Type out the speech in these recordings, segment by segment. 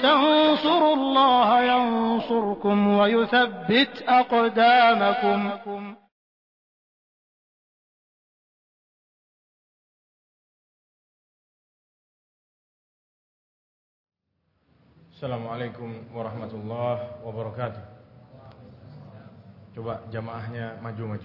تنصروا الله ينصركم ويثبت أقدامكم. Assalamualaikum warahmatullahi wabarakatuh. Coba jamaahnya maju-maju.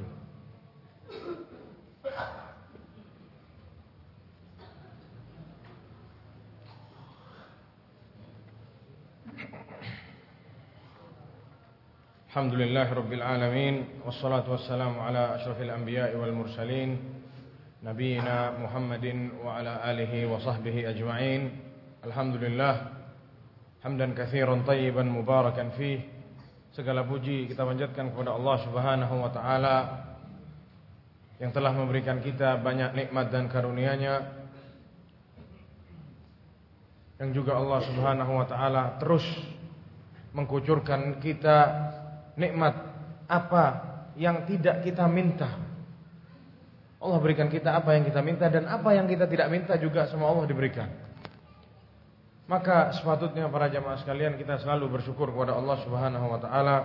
Alhamdulillahi rabbil alamin, wassalatu wassalamu ala asyrafil anbiya'i wal mursalin, nabiyina Muhammadin wa ala alihi wa sahbihi ajma'in. Alhamdulillah hamdan katsiran tayyiban mubarakan fih. Segala puji kita panjatkan kepada Allah Subhanahu wa taala yang telah memberikan kita banyak nikmat dan karunia-Nya, yang juga Allah Subhanahu wa taala terus mengkucurkan kita nikmat apa yang tidak kita minta. Allah berikan kita apa yang kita minta, dan apa yang kita tidak minta juga sama Allah diberikan. Maka sepatutnya para jamaah sekalian kita selalu bersyukur kepada Allah Subhanahu wa taala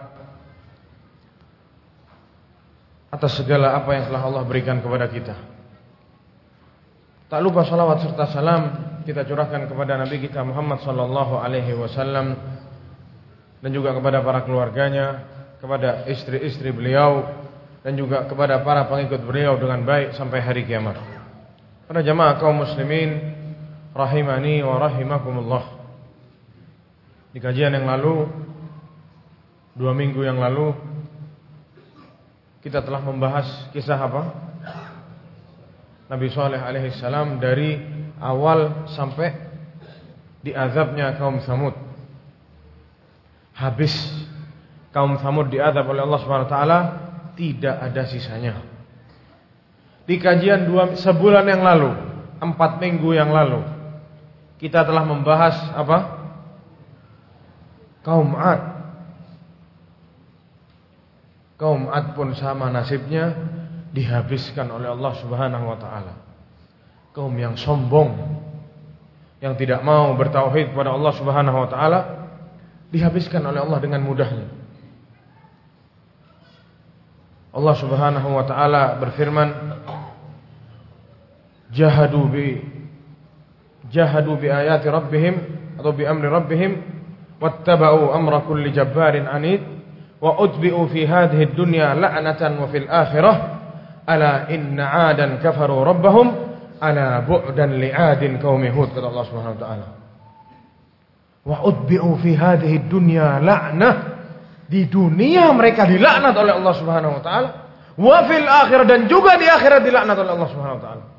atas segala apa yang telah Allah berikan kepada kita. Tak lupa salawat serta salam kita curahkan kepada Nabi kita Muhammad sallallahu alaihi wasallam, dan juga kepada para keluarganya, kepada istri-istri beliau, dan juga kepada para pengikut beliau dengan baik sampai hari kiamat. Para jamaah kaum muslimin rahimani wa rahimakumullah. Di kajian yang lalu, 2 minggu yang lalu, kita telah membahas kisah apa? Nabi Shalih alaihi salam dari awal sampai diazabnya kaum Tsamud. Habis kaum Tsamud diazab oleh Allah Subhanahu wa taala, tidak ada sisanya. Di kajian sebulan yang lalu, 4 minggu yang lalu, kita telah membahas apa? Kaum Ad. Kaum Ad pun sama nasibnya, dihabiskan oleh Allah Subhanahu wa taala. Kaum yang sombong, yang tidak mau bertauhid kepada Allah Subhanahu wa taala, dihabiskan oleh Allah dengan mudahnya. Allah Subhanahu wa taala berfirman, jahadu bi ayati rabbihim atau bi amri rabbihim wattaba'u amra kulli jabbarin anid wa utbi'u fi hadhihi ad-dunya la'natan wa fil akhirah ala inna 'adan kafaru rabbahum ala bu'dan li'adin qaumi hud, kata Allah Subhanahu wa taala. Wa utbi'u fi hadhihi ad-dunya la'nah, di dunia mereka dilaknat oleh Allah Subhanahu wa taala, wa fil akhirah, dan juga di akhirat dilaknat oleh Allah Subhanahu wa taala.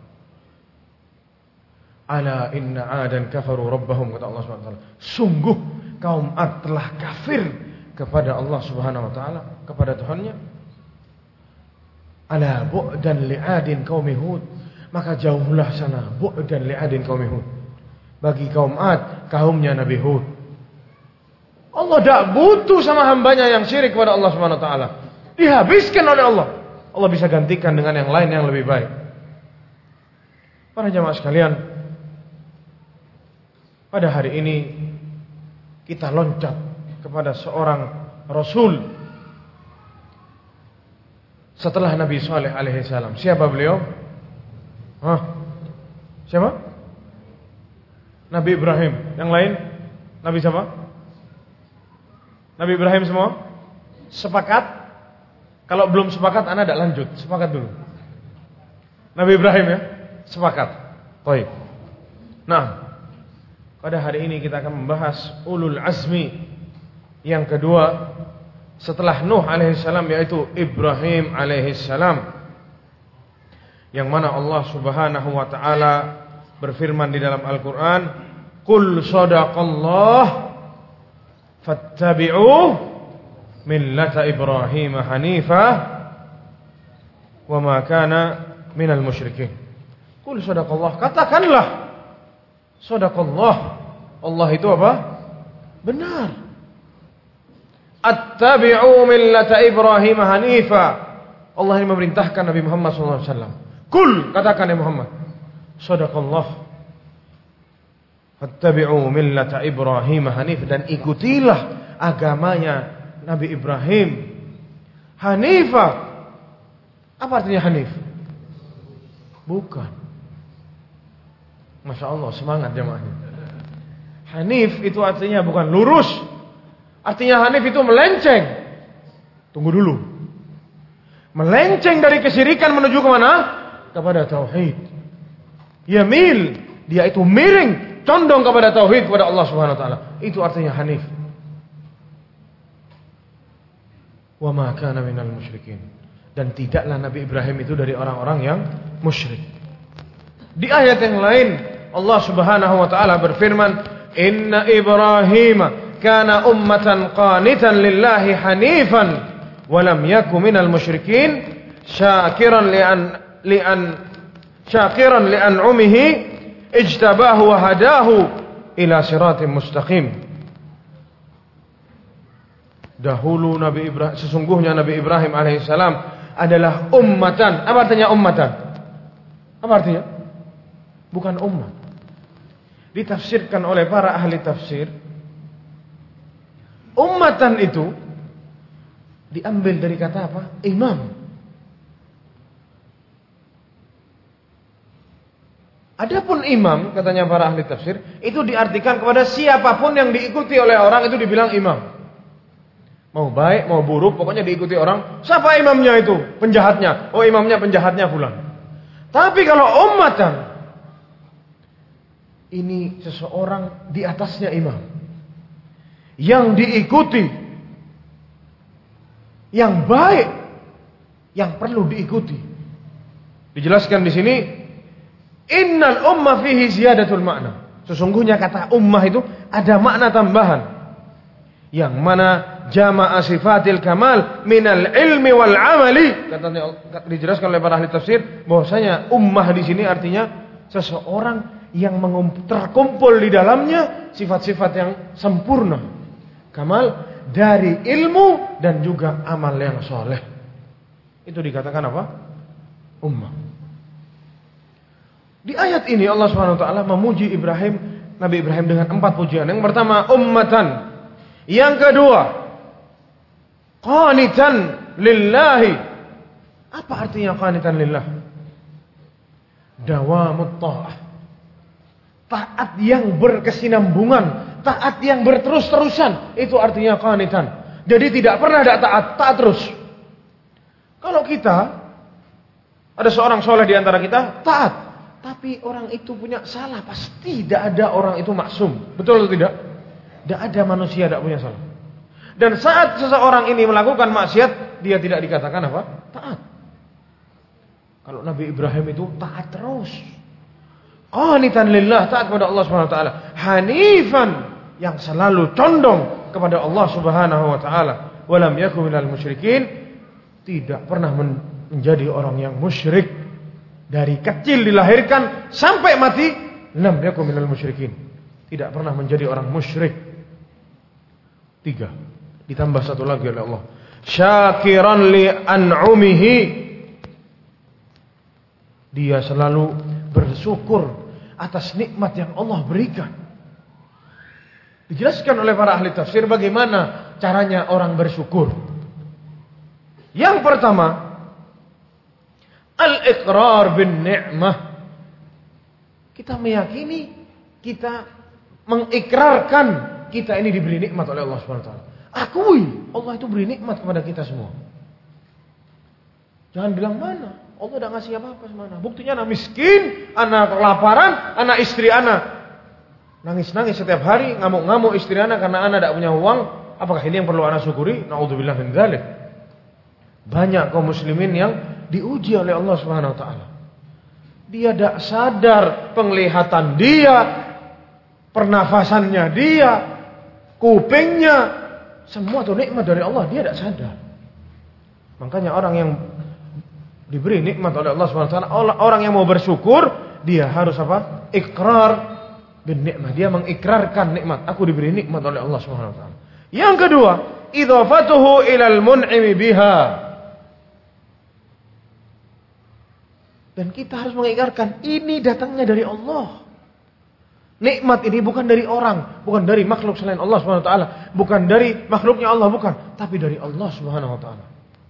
Ala inna 'adan kafaru rabbahum, kata Allah Subhanahu wa taala. Sungguh kaum Ad telah kafir kepada Allah Subhanahu wa taala, kepada Tuhannya. Ala bu'dan li'adin qaumi Hud, maka jauhlah sana, bu'dan li'adin qaumi Hud, bagi kaum Ad, kaumnya Nabi Hud. Allah tidak butuh sama hambanya yang syirik kepada Allah Subhanahu wa taala. Dihabiskan oleh Allah. Allah bisa gantikan dengan yang lain yang lebih baik. Para jamaah sekalian, pada hari ini kita loncat kepada seorang Rasul setelah Nabi Shalih alaihi salam. Siapa beliau? Siapa? Nabi Ibrahim. Yang lain? Nabi siapa? Nabi Ibrahim semua? Sepakat? Kalau belum sepakat, anda tidak lanjut. Sepakat dulu. Nabi Ibrahim ya? Sepakat. Baik. Nah, pada hari ini kita akan membahas ulul azmi yang kedua setelah Nuh alaihissalam, yaitu Ibrahim alaihissalam, yang mana Allah Subhanahu wa taala berfirman di dalam Al-Qur'an, "Qul shadaqallah fattabi'u millata Ibrahim hanifah wa ma kana minal musyrikin." Qul shadaqallah, katakanlah shadaqallah, Allah itu apa? Benar. Attabi'u millata Ibrahim hanifa, Allah ini memerintahkan Nabi Muhammad SAW. Kul, katakan ya Muhammad, shadaqallah Fattabi'u millata Ibrahim hanif, dan ikutilah agamanya Nabi Ibrahim Hanifa. Apa artinya hanif? Bukan. Masya Allah, semangat jamaahnya. Hanif itu artinya bukan lurus. Artinya hanif itu melenceng. Tunggu dulu. Melenceng dari kesyirikan menuju ke mana? Kepada tauhid. Yamil, dia itu miring, condong kepada tauhid, kepada Allah Subhanahu wa taala. Itu artinya hanif. Wa ma kana minal musyrikin. Dan tidaklah Nabi Ibrahim itu dari orang-orang yang musyrik. Di ayat yang lain Allah Subhanahu wa taala berfirman, "Inna Ibrahim kana ummatan qanitan lillahi hanifan wa lam yakun minal musyrikin syakiran li'an'umihi ijtabahu wa hadahu ila siratim mustaqim." Dahulu sesungguhnya Nabi Ibrahim alaihissalam adalah ummatan. Apa artinya ummatan? Apa artinya? Bukan umat. Ditafsirkan oleh para ahli tafsir, ummatan itu diambil dari kata apa? Imam. Adapun imam, katanya para ahli tafsir, itu diartikan kepada siapapun yang diikuti oleh orang itu dibilang imam. Mau baik, mau buruk, pokoknya diikuti orang. Siapa imamnya itu? Penjahatnya. Oh, imamnya penjahatnya fulan. Tapi kalau ummatan, ini seseorang di atasnya imam, yang diikuti, yang baik, yang perlu diikuti. Dijelaskan di sini, innal ummah fihi ziyadatul makna. Sesungguhnya kata ummah itu ada makna tambahan, yang mana jama'a sifatil kamal minal ilmi wal amali. Katanya, dijelaskan oleh para ahli tafsir bahwasanya ummah di sini artinya seseorang yang terkumpul di dalamnya sifat-sifat yang sempurna, kamal dari ilmu dan juga amal yang soleh. Itu dikatakan apa? Ummah. Di ayat ini Allah Subhanahu wa taala memuji Nabi Ibrahim dengan 4 pujian. Yang pertama ummatan. Yang kedua qanitan lillahi. Apa artinya qanitan lillah? Dawamut ta'ah. Taat yang berkesinambungan, taat yang berterus-terusan, itu artinya qanitan. Jadi tidak pernah ada taat terus. Kalau kita ada seorang soleh di antara kita, taat, tapi orang itu punya salah, pasti tidak ada orang itu maksum. Betul atau tidak? Tidak ada manusia tidak punya salah. Dan saat seseorang ini melakukan maksiat, dia tidak dikatakan apa? Taat. Kalau Nabi Ibrahim itu taat terus. Qanitan lillah, taat kepada Allah Subhanahu wa taala. Hanifan, yang selalu condong kepada Allah Subhanahu wa taala. Wa lam yakun minal musyrikin, tidak pernah menjadi orang yang musyrik. Dari kecil dilahirkan sampai mati, lam yakun minal musyrikin. Tidak pernah menjadi orang musyrik. 3. Ditambah 1 lagi oleh Allah. Syakiran li an'umihi. Dia selalu bersyukur atas nikmat yang Allah berikan. Dijelaskan oleh para ahli tafsir bagaimana caranya orang bersyukur. Yang pertama, al-iqrar bin ni'mah. Kita meyakini, kita mengikrarkan kita ini diberi nikmat oleh Allah Subhanahu wa taala. Akui Allah itu beri nikmat kepada kita semua. Jangan bilang mana, Allah udah ngasih apa-apa semana. Buktinya anak miskin, anak kelaparan, anak istri anak nangis-nangis setiap hari, ngamuk-ngamuk istri anak karena anak tidak punya uang. Apakah ini yang perlu anak syukuri? Na'udzubillah min dzalik. Banyak kaum muslimin yang diuji oleh Allah Subhanahu wa taala. Dia tidak sadar penglihatan dia, pernafasannya dia, kupingnya, semua itu nikmat dari Allah, dia tidak sadar. Makanya orang yang diberi nikmat oleh Allah Subhanahu wa taala, orang yang mau bersyukur, dia harus apa? Iqrar bin nikmah. Dia mengikrarkan nikmat. Aku diberi nikmat oleh Allah Subhanahu wa taala. Yang kedua, idhafatuhu ilal mun'imi biha. Dan kita harus mengikrarkan ini datangnya dari Allah. Nikmat ini bukan dari orang, bukan dari makhluk selain Allah Subhanahu wa taala, bukan dari makhluknya Allah, bukan, tapi dari Allah Subhanahu wa taala.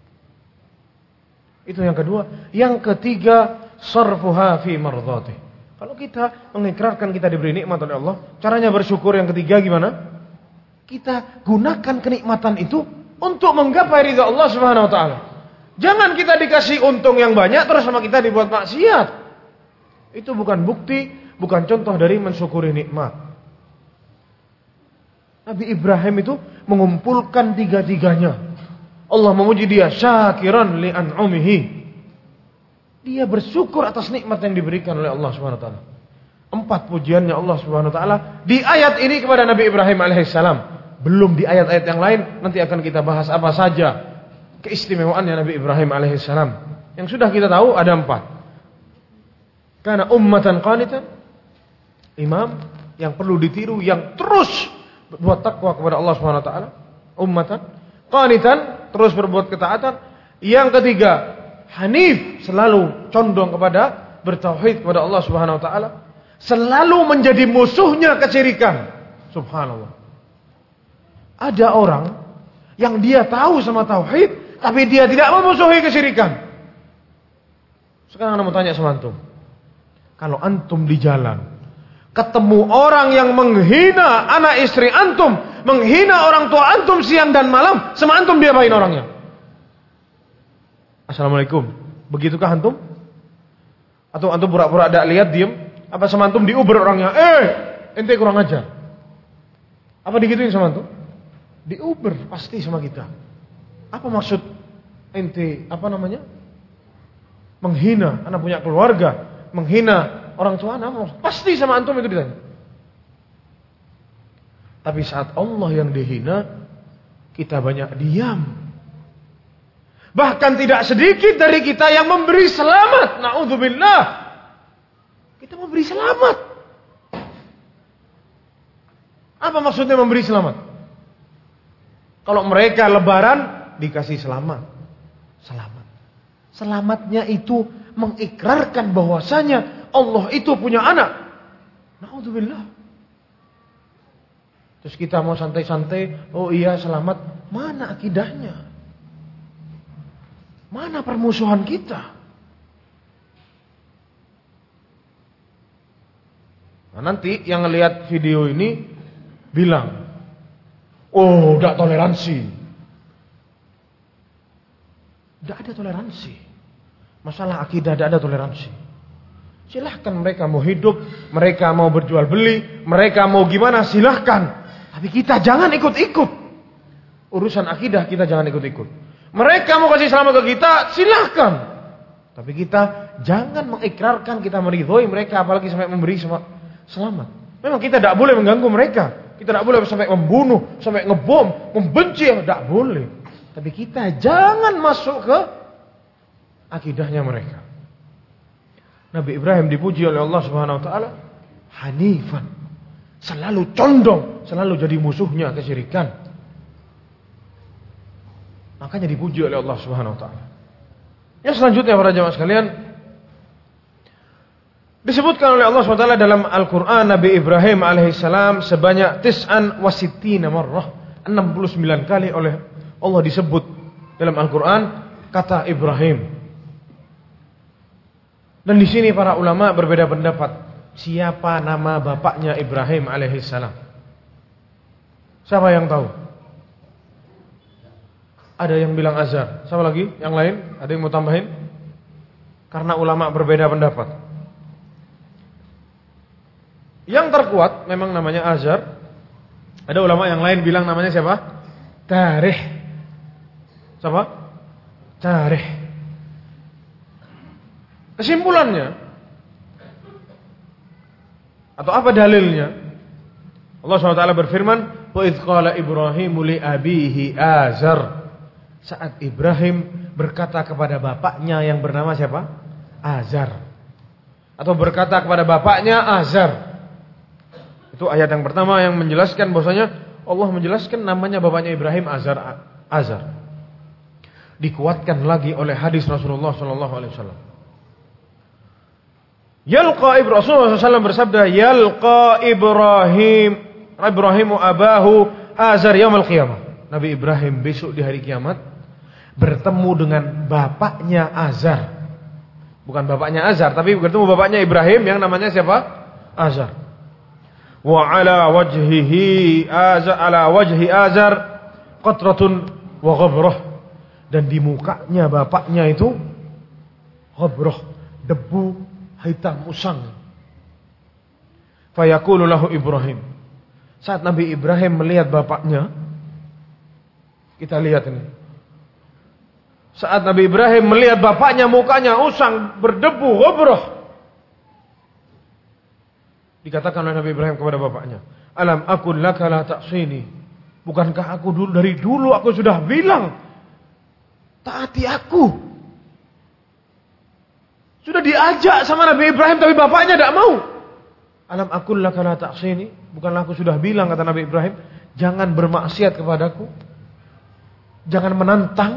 Itu yang kedua. Yang ketiga, sarfuha fi mardhatih. Kalau kita mengikrarkan kita diberi nikmat oleh Allah, caranya bersyukur yang ketiga gimana? Kita gunakan kenikmatan itu untuk menggapai ridha Allah Subhanahu wa taala. Jangan kita dikasih untung yang banyak terus sama kita dibuat maksiat. Itu bukan bukti, bukan contoh dari mensyukuri nikmat. Nabi Ibrahim itu mengumpulkan tiga-tiganya. Allah memuji dia, syakiran li an'umihi. Dia bersyukur atas nikmat yang diberikan oleh Allah Subhanahu wa taala. 4 pujiannya Allah Subhanahu wa taala di ayat ini kepada Nabi Ibrahim alaihissalam. Belum di ayat-ayat yang lain, nanti akan kita bahas apa saja keistimewaannya Nabi Ibrahim alaihissalam. Yang sudah kita tahu ada 4. Karena ummatan qanitan, imam yang perlu ditiru, yang terus berbuat takwa kepada Allah Subhanahu wa taala. Ummatan qanitan, terus berbuat ketaatan. Yang ketiga, hanif, selalu condong kepada bertauhid kepada Allah Subhanahu wa taala, selalu menjadi musuhnya kesyirikan. Subhanallah. Ada orang yang dia tahu sama tauhid, tapi dia tidak memusuhi kesyirikan. Sekarang ana mau tanya sama antum. Kalau antum di jalan ketemu orang yang menghina anak istri antum, menghina orang tua antum siang dan malam, sama antum diapain orangnya? Assalamualaikum. Begitukah antum? Atau antum pura-pura ada lihat diem? Apa sama antum diuber orangnya? Ente kurang ajar. Apa digituin sama antum? Diuber pasti sama kita. Apa maksud ente menghina anak punya keluarga, menghina orang tua anak? Pasti sama antum itu ditanya. Tapi saat Allah yang dihina, kita banyak diam. Bahkan tidak sedikit dari kita yang memberi selamat. Na'udzubillah. Kita memberi selamat. Apa maksudnya memberi selamat? Kalau mereka lebaran dikasih selamat. Selamat. Selamatnya itu mengikrarkan bahwasanya Allah itu punya anak. Na'udzubillah. Terus kita mau santai-santai, oh iya selamat. Mana akidahnya? Mana permusuhan kita? Nah, nanti yang ngelihat video ini bilang, oh, tidak toleransi. Tidak ada toleransi. Masalah akidah tidak ada toleransi. Silahkan mereka mau hidup, mereka mau berjual beli, mereka mau gimana silahkan. Tapi kita jangan ikut-ikut. Urusan akidah kita jangan ikut-ikut. Mereka mau kasih selamat ke kita, silahkan. Tapi kita jangan mengikrarkan kita meridhoi mereka, apalagi sampai memberi selamat. Memang kita tidak boleh mengganggu mereka. Kita tidak boleh sampai membunuh, sampai ngebom, membenci, tidak boleh. Tapi kita jangan masuk ke akidahnya mereka. Nabi Ibrahim dipuji oleh Allah Subhanahu wa taala hanifan, selalu condong, selalu jadi musuhnya kesyirikan. Makanya dipuji oleh Allah Subhanahu wa taala. Yang selanjutnya para jemaah sekalian, disebutkan oleh Allah SWT dalam Al-Quran Nabi Ibrahim alaihissalam sebanyak 69 marrah, 69 kali oleh Allah disebut dalam Al-Quran kata Ibrahim. Dan di sini para ulama berbeda pendapat siapa nama bapaknya Ibrahim alaihissalam. Siapa yang tahu? Ada yang bilang Azar. Siapa lagi? Yang lain? Ada yang mau tambahin? Karena ulama berbeda pendapat. Yang terkuat memang namanya Azar. Ada ulama yang lain bilang namanya siapa? Tarikh. Siapa? Tarikh. Kesimpulannya atau apa dalilnya? Allah SWT berfirman, "Wa idz qala Ibrahimu li abihi Azar." Saat Ibrahim berkata kepada bapaknya yang bernama siapa? Azar. Atau berkata kepada bapaknya Azar. Itu ayat yang pertama yang menjelaskan bahwasanya Allah menjelaskan namanya bapaknya Ibrahim Azar. Dikuatkan lagi oleh hadis Rasulullah SAW. Rasulullah SAW bersabda, yalqa Ibrahimu abahu Azar yaumil qiyamah. Nabi Ibrahim besok di hari kiamat bertemu dengan bapaknya Azar. Bukan bapaknya Azar, tapi bertemu bapaknya Ibrahim yang namanya siapa? Azar. Wa ala wajhi Azar qatratun wa ghabrah. Dan di mukanya bapaknya itu ghabrah, debu hitam usang. Fayaqulu lahu Ibrahim. Saat Nabi Ibrahim melihat bapaknya, kita lihat ini. Saat Nabi Ibrahim melihat bapaknya mukanya usang, berdebu, ghabrah. Dikatakan oleh Nabi Ibrahim kepada bapaknya, "Alam aqul laka la ta'sini?" Bukankah aku dari dulu aku sudah bilang taati aku? Sudah diajak sama Nabi Ibrahim tapi bapaknya tidak mau. Alam aqul laka la ta'sini? Bukanlah aku sudah bilang, kata Nabi Ibrahim, jangan bermaksiat kepadaku. Jangan menantang.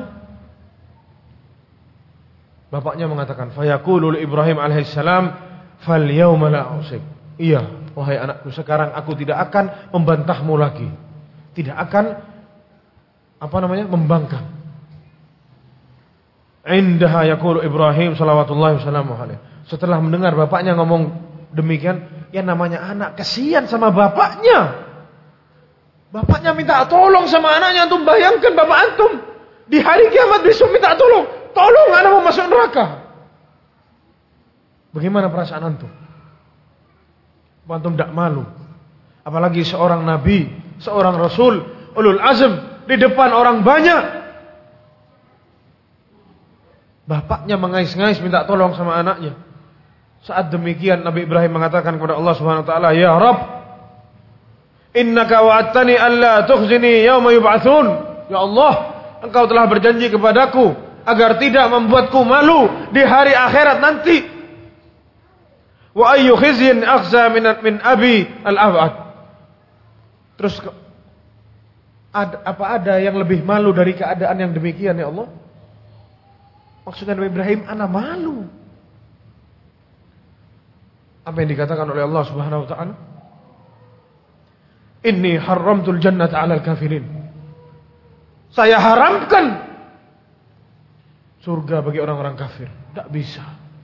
Bapaknya mengatakan, fayaqulu Ibrahim alaihissalam, fal yauma la usik. Iya, wahai anakku, sekarang aku tidak akan membantahmu lagi. Tidak akan membangkang. Indaha yaqulu Ibrahim sallallahu alaihi. Setelah mendengar bapaknya ngomong demikian, ya namanya anak kesian sama bapaknya. Bapaknya minta tolong sama anaknya. Antum bayangkan bapak antum di hari kiamat besok minta tolong. Tolong, anak mau masuk neraka. Bagaimana perasaan antum? Antum tidak malu. Apalagi seorang nabi, seorang rasul, ulul azm, di depan orang banyak. Bapaknya mengais-ngais minta tolong sama anaknya. Saat demikian Nabi Ibrahim mengatakan kepada Allah Subhanahu wa taala, "Ya Rabb, innaka wa'adtani alla tukhzini yauma yub'atsun." Ya Allah, Engkau telah berjanji kepadaku agar tidak membuatku malu di hari akhirat nanti. Wa ayyu khizyin akhza min abi al-ab'ad. Terus apa ada yang lebih malu dari keadaan yang demikian, ya Allah? Maksudnya Nabi Ibrahim, ana malu. Apa yang dikatakan oleh Allah Subhanahu wa taala? Inni haramtul jannata 'alal kafirin. Saya haramkan surga bagi orang-orang kafir. Tidak bisa.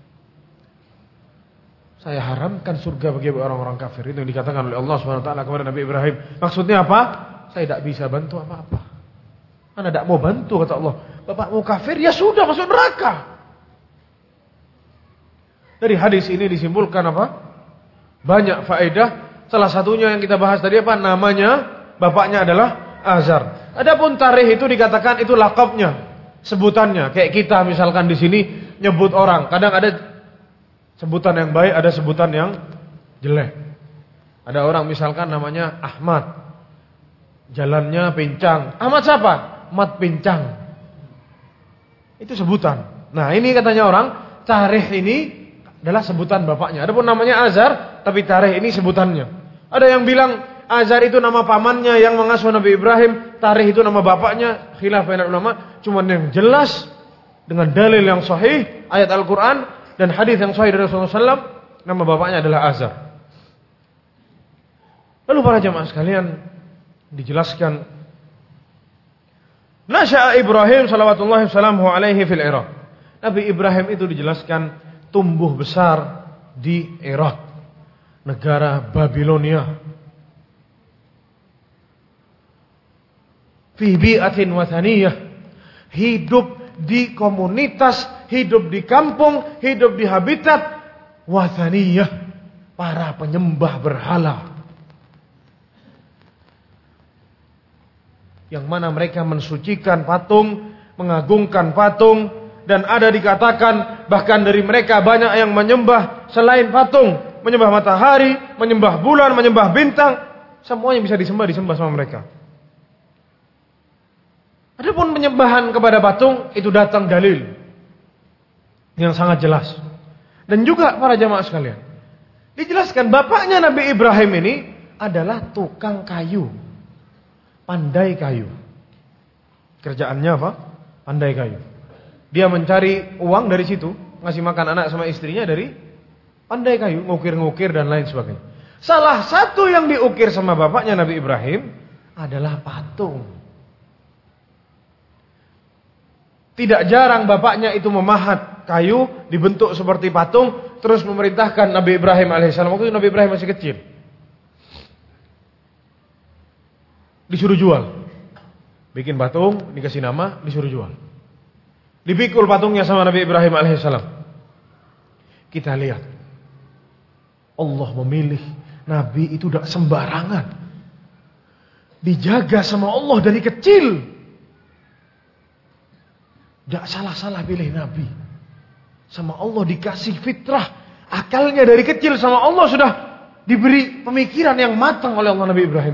Saya haramkan surga bagi orang-orang kafir. Itu yang dikatakan oleh Allah Subhanahu wa taala kepada Nabi Ibrahim. Maksudnya apa? Saya tidak bisa bantu apa-apa. Anda tidak mau bantu, kata Allah. Bapakmu kafir, ya sudah masuk neraka. Dari hadis ini disimpulkan apa? Banyak faedah. Salah satunya yang kita bahas tadi apa? Namanya bapaknya adalah Azar. Adapun tarikh itu dikatakan itu lakabnya, sebutannya. Kayak kita misalkan di sini nyebut orang, kadang ada sebutan yang baik, ada sebutan yang jelek. Ada orang misalkan namanya Ahmad, jalannya pincang. Ahmad siapa? Mat pincang. Itu sebutan. Nah ini katanya orang, tarikh ini adalah sebutan bapaknya. Adapun namanya Azar, tapi tarikh ini sebutannya. Ada yang bilang Azar itu nama pamannya yang mengasuh Nabi Ibrahim, tarikh itu nama bapaknya. Khilaf bainal ulama. Cuman yang jelas dengan dalil yang sahih, ayat Al-Quran dan hadis yang sahih dari Rasulullah SAW, nama bapaknya adalah Azar. Lalu para jamaah sekalian, dijelaskan Nasya'a Ibrahim salawatullahi wassalamuhu alaihi fil Iraq. Nabi Ibrahim itu dijelaskan tumbuh besar di Irak, negara Babilonia. Fi bi'atin wathaniyah, hidup di komunitas, hidup di kampung, hidup di habitat wathaniyah, para penyembah berhala. Yang mana mereka mensucikan patung, mengagungkan patung, dan ada dikatakan bahkan dari mereka banyak yang menyembah selain patung, menyembah matahari, menyembah bulan, menyembah bintang, semuanya bisa disembah sama mereka. Adapun penyembahan kepada patung itu datang dalil yang sangat jelas. Dan juga para jamaah sekalian, dijelaskan bapaknya Nabi Ibrahim ini adalah tukang kayu, pandai kayu. Kerjaannya apa? Pandai kayu. Dia mencari uang dari situ, ngasih makan anak sama istrinya dari Pandai kayu, ngukir-ngukir dan lain sebagainya. Salah satu yang diukir sama bapaknya Nabi Ibrahim adalah patung. Tidak jarang bapaknya itu memahat kayu dibentuk seperti patung, terus memerintahkan Nabi Ibrahim alaihissalam. Waktu itu Nabi Ibrahim masih kecil, disuruh jual. Bikin patung, dikasih nama, disuruh jual. Dipikul patungnya sama Nabi Ibrahim alaihissalam. Kita lihat, Allah memilih Nabi itu tidak sembarangan. Dijaga sama Allah dari kecil. Tidak salah-salah pilih Nabi. Sama Allah dikasih fitrah. Akalnya dari kecil sama Allah sudah diberi pemikiran yang matang oleh Allah Nabi Ibrahim.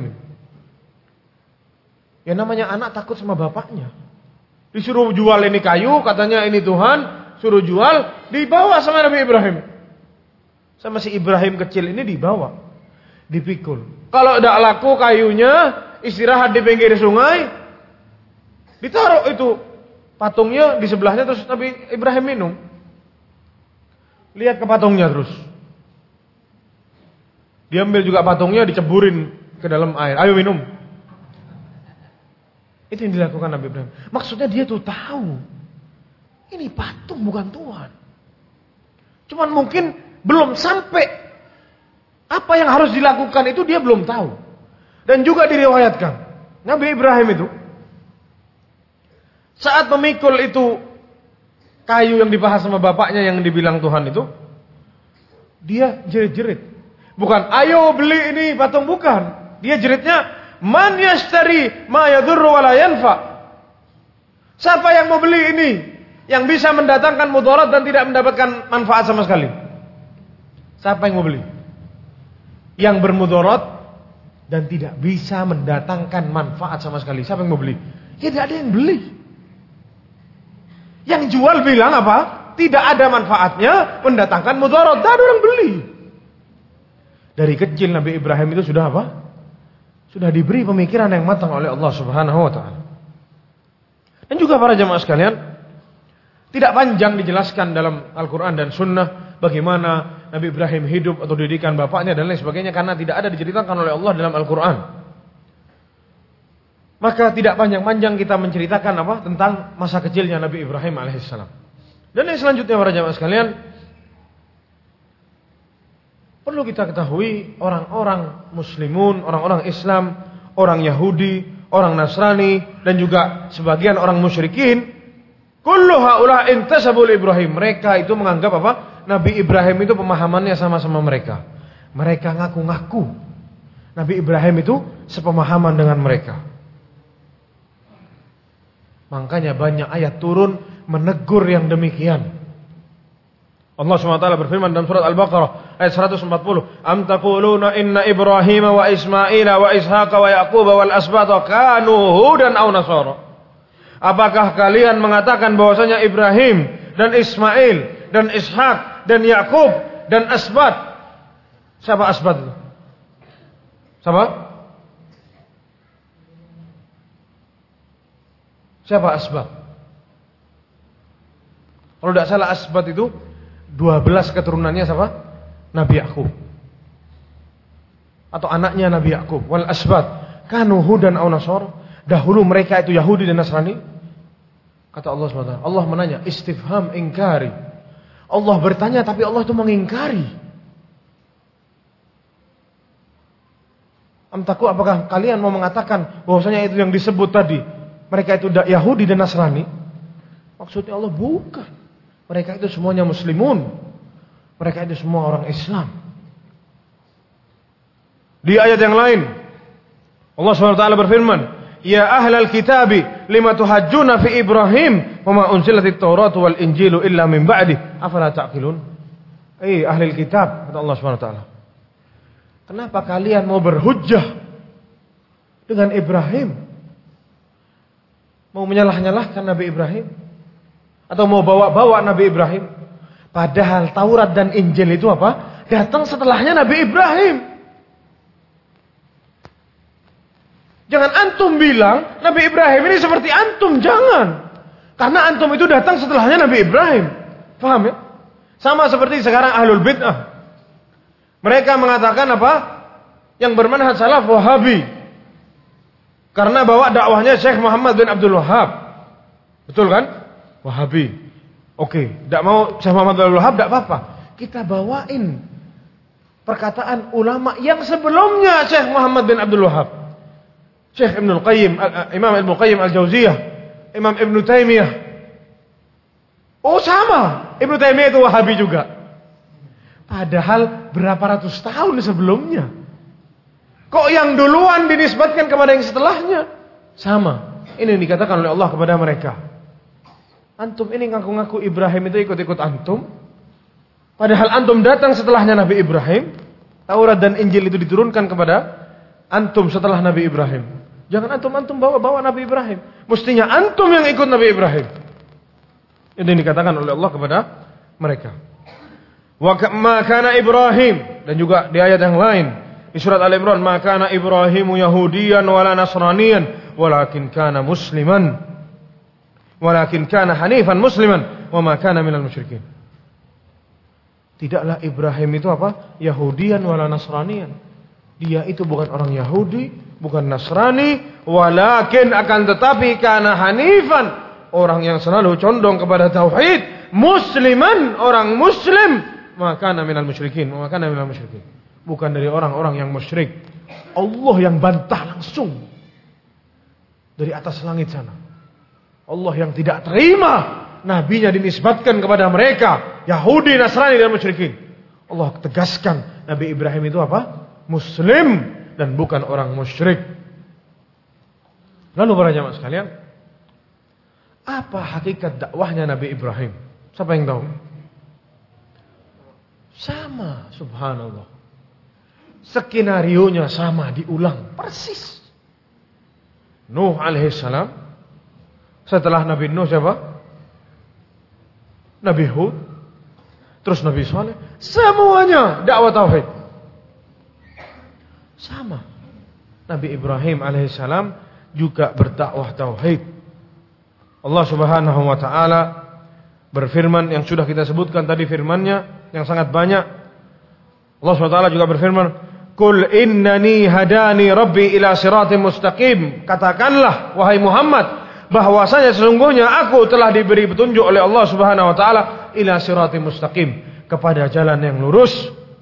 Ya namanya anak takut sama bapaknya. Disuruh jual ini kayu, katanya ini Tuhan, suruh jual, dibawa sama Nabi Ibrahim. Sama si Ibrahim kecil ini dibawa, dipikul. Kalau tidak laku kayunya, istirahat di pinggir sungai, ditaruh itu patungnya di sebelahnya, terus Nabi Ibrahim minum. Lihat ke patungnya terus. Diambil juga patungnya, diceburin ke dalam air. Ayo minum. Itu yang dilakukan Nabi Ibrahim. Maksudnya dia tuh tahu, ini patung bukan Tuhan. Cuman mungkin belum sampai apa yang harus dilakukan itu dia belum tahu. Dan juga diriwayatkan, Nabi Ibrahim itu saat memikul itu kayu yang dibahas sama bapaknya yang dibilang Tuhan itu, dia jerit-jerit. Bukan, ayo beli ini patung, bukan. Dia jeritnya, man yashtari ma yadurru wa la yanfa. Siapa yang mau beli ini yang bisa mendatangkan mudarat dan tidak mendapatkan manfaat sama sekali? Siapa yang mau beli? Yang bermudarat dan tidak bisa mendatangkan manfaat sama sekali. Siapa yang mau beli? Ya tidak ada yang beli. Yang jual bilang apa? Tidak ada manfaatnya, mendatangkan mudarat. Tidak ada orang beli. Dari kecil Nabi Ibrahim itu sudah apa? Sudah diberi pemikiran yang matang oleh Allah Subhanahu wa taala. Dan juga para jamaah sekalian, tidak panjang dijelaskan dalam Al-Qur'an dan Sunnah bagaimana Nabi Ibrahim hidup atau didikan bapaknya dan lain sebagainya, karena tidak ada diceritakan oleh Allah dalam Al-Qur'an. Maka tidak panjang-panjang kita menceritakan apa tentang masa kecilnya Nabi Ibrahim alaihissalam. Dan yang selanjutnya para jamaah sekalian, perlu kita ketahui orang-orang muslimun, orang-orang Islam, orang Yahudi, orang Nasrani, dan juga sebagian orang musyrikin, kullu haula intasabul Ibrahim. Mereka itu menganggap apa? Nabi Ibrahim itu pemahamannya sama-sama mereka. Mereka ngaku-ngaku Nabi Ibrahim itu sepemahaman dengan mereka. Makanya banyak ayat turun menegur yang demikian. Allah SWT berfirman dalam surat Al-Baqarah ayat 140, am taquluna inna Ibrahim wa Ismail wa Ishaq wa Yaqub wal asbat kanu hudan aw nasara. Apakah kalian mengatakan bahwasanya Ibrahim dan Ismail dan Ishaq dan Yaqub dan asbat? Siapa asbat itu? Siapa? Siapa asbat? Kalau tidak salah asbat itu 12 keturunannya siapa? Nabi Yakub. Atau anaknya Nabi Yakub. Wal asbat kanu hudan aw nasara. Dahulu mereka itu Yahudi dan Nasrani. Kata Allah SWT. Allah menanya, istifham ingkari. Allah bertanya tapi Allah itu mengingkari. Amtaku, apakah kalian mau mengatakan bahwasanya itu yang disebut tadi mereka itu Yahudi dan Nasrani? Maksudnya Allah bukan. Mereka itu semuanya muslimun. Mereka itu semua orang Islam. Di ayat yang lain Allah SWT berfirman, ya ahlal kitabi lima tuhajjuna fi Ibrahim wa ma unzilatit Taurat wal Injilu illa min ba'di afala ta'qilun. Ahlul kitab, kata Allah SWT, kenapa kalian mau berhujjah dengan Ibrahim? Mau menyalah-nyalahkan Nabi Ibrahim? Atau mau bawa-bawa Nabi Ibrahim? Padahal Taurat dan Injil itu apa? Datang setelahnya Nabi Ibrahim. Jangan antum bilang Nabi Ibrahim ini seperti antum, jangan. Karena antum itu datang setelahnya Nabi Ibrahim. Paham ya? Sama seperti sekarang ahlul bid'ah. Mereka mengatakan apa? Yang bermanhaj salaf Wahabi. Karena bawa dakwahnya Syekh Muhammad bin Abdul Wahhab. Betul kan? Wahabi. Oke, tidak mau Syekh Muhammad bin Abdul Wahhab, tidak apa-apa. Kita bawain perkataan ulama yang sebelumnya Syekh Muhammad bin Abdul Wahhab. Syekh Ibnul Qayyim, Imam Ibnul Qayyim Al-Jauziyah, Imam Ibnu Taimiyah. Oh sama, Ibnu Taimiyah itu Wahabi juga. Padahal berapa ratus tahun sebelumnya. Kok yang duluan dinisbatkan kepada yang setelahnya? Sama. Ini yang dikatakan oleh Allah kepada mereka. Antum ini ngaku-ngaku Ibrahim itu ikut-ikut antum. Padahal antum datang setelahnya Nabi Ibrahim. Taurat dan Injil itu diturunkan kepada antum setelah Nabi Ibrahim. Jangan antum bawa Nabi Ibrahim. Mestinya antum yang ikut Nabi Ibrahim. Ini yang dikatakan oleh Allah kepada mereka. Wa ma kana Ibrahim, dan juga di ayat yang lain di surat Al-Imran, ma kana Ibrahimu Yahudiyan wala Nasraniyan walakin kana musliman walakin kana hanifan musliman wa ma kana minal musyrikin. Tidaklah Ibrahim itu apa? Yahudiyan wala Nasraniyan. Dia itu bukan orang Yahudi, bukan Nasrani, walakin akan tetapi kana hanifan, orang yang selalu condong kepada tauhid, musliman, orang muslim, maka minal musyrikin, bukan dari orang-orang yang musyrik. Allah yang bantah langsung dari atas langit sana. Allah yang tidak terima nabinya dinisbatkan kepada mereka Yahudi, Nasrani dan musyrikin. Allah tegaskan Nabi Ibrahim itu apa? Muslim dan bukan orang musyrik. Lalu para jamaah sekalian, apa hakikat dakwahnya Nabi Ibrahim? Siapa yang tahu? Sama, subhanallah. Skenarionya sama, diulang persis. Nuh alaihissalam, setelah Nabi Nuh siapa? Nabi Hud, terus Nabi Saleh, semuanya dakwah tauhid. Sama. Nabi Ibrahim alaihissalam juga berdakwah tauhid. Allah Subhanahu wa taala berfirman, yang sudah kita sebutkan tadi firman-Nya yang sangat banyak. Allah Subhanahu wa taala juga berfirman, "Qul innani hadani rabbi ila siratim mustaqim." Katakanlah wahai Muhammad, bahwasanya sesungguhnya aku telah diberi petunjuk oleh Allah Subhanahu wa taala ila siratim mustaqim, kepada jalan yang lurus.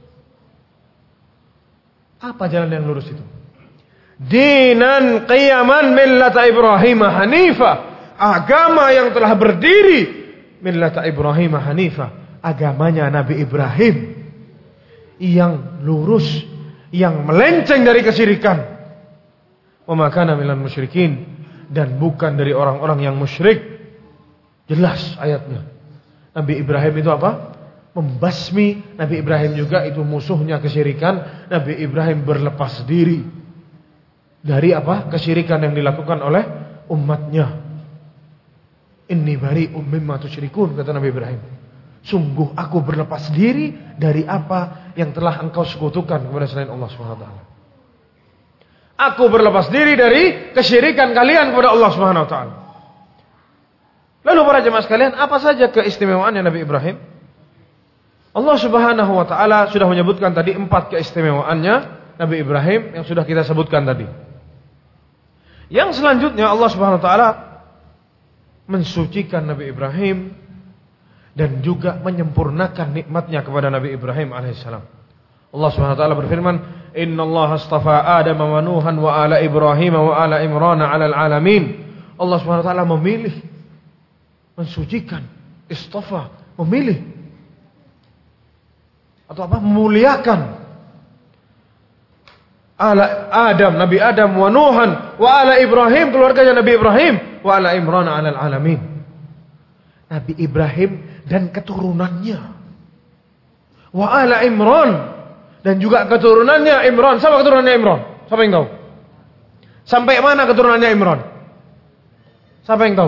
Apa jalan yang lurus itu? Dinan qiyaman millata Ibrahim hanifa, agama yang telah berdiri millata Ibrahim hanifa, agamanya Nabi Ibrahim yang lurus, yang melenceng dari kesyirikan. Wa ma kana minal musyrikin, dan bukan dari orang-orang yang musyrik. Jelas ayatnya. Nabi Ibrahim itu apa? Membasmi. Nabi Ibrahim juga itu musuhnya kesyirikan. Nabi Ibrahim berlepas diri dari apa? Kesyirikan yang dilakukan oleh umatnya. Inni bari'um mimma tusyrikun, kata Nabi Ibrahim. Sungguh aku berlepas diri dari apa yang telah engkau sekutukan kepada selain Allah Subhanahu wa taala. Aku berlepas diri dari kesyirikan kalian kepada Allah Subhanahu wa taala. Lalu para jemaah sekalian, apa saja keistimewaannya Nabi Ibrahim? Allah Subhanahu wa taala sudah menyebutkan tadi 4 keistimewaannya Nabi Ibrahim yang sudah kita sebutkan tadi. Yang selanjutnya Allah Subhanahu wa taala mensucikan Nabi Ibrahim dan juga menyempurnakan nikmatnya kepada Nabi Ibrahim alaihissalam. Allah Subhanahu wa taala berfirman, "Innallaha astafa Adam wa Nuhan wa ala Ibrahim wa ala Imran 'alal 'alamin." Allah Subhanahu wa taala memilih, mensucikan, istafa, memilih atau apa? Memuliakan ala Adam, Nabi Adam, wa Nuhan wa ala Ibrahim, keluarganya Nabi Ibrahim, wa ala Imran 'alal 'alamin. Nabi Ibrahim dan keturunannya. Wa ala Imran, dan juga keturunannya Imran. Siapa keturunannya Imran? Siapa yang tahu? Sampai mana keturunannya Imran? Siapa yang tahu?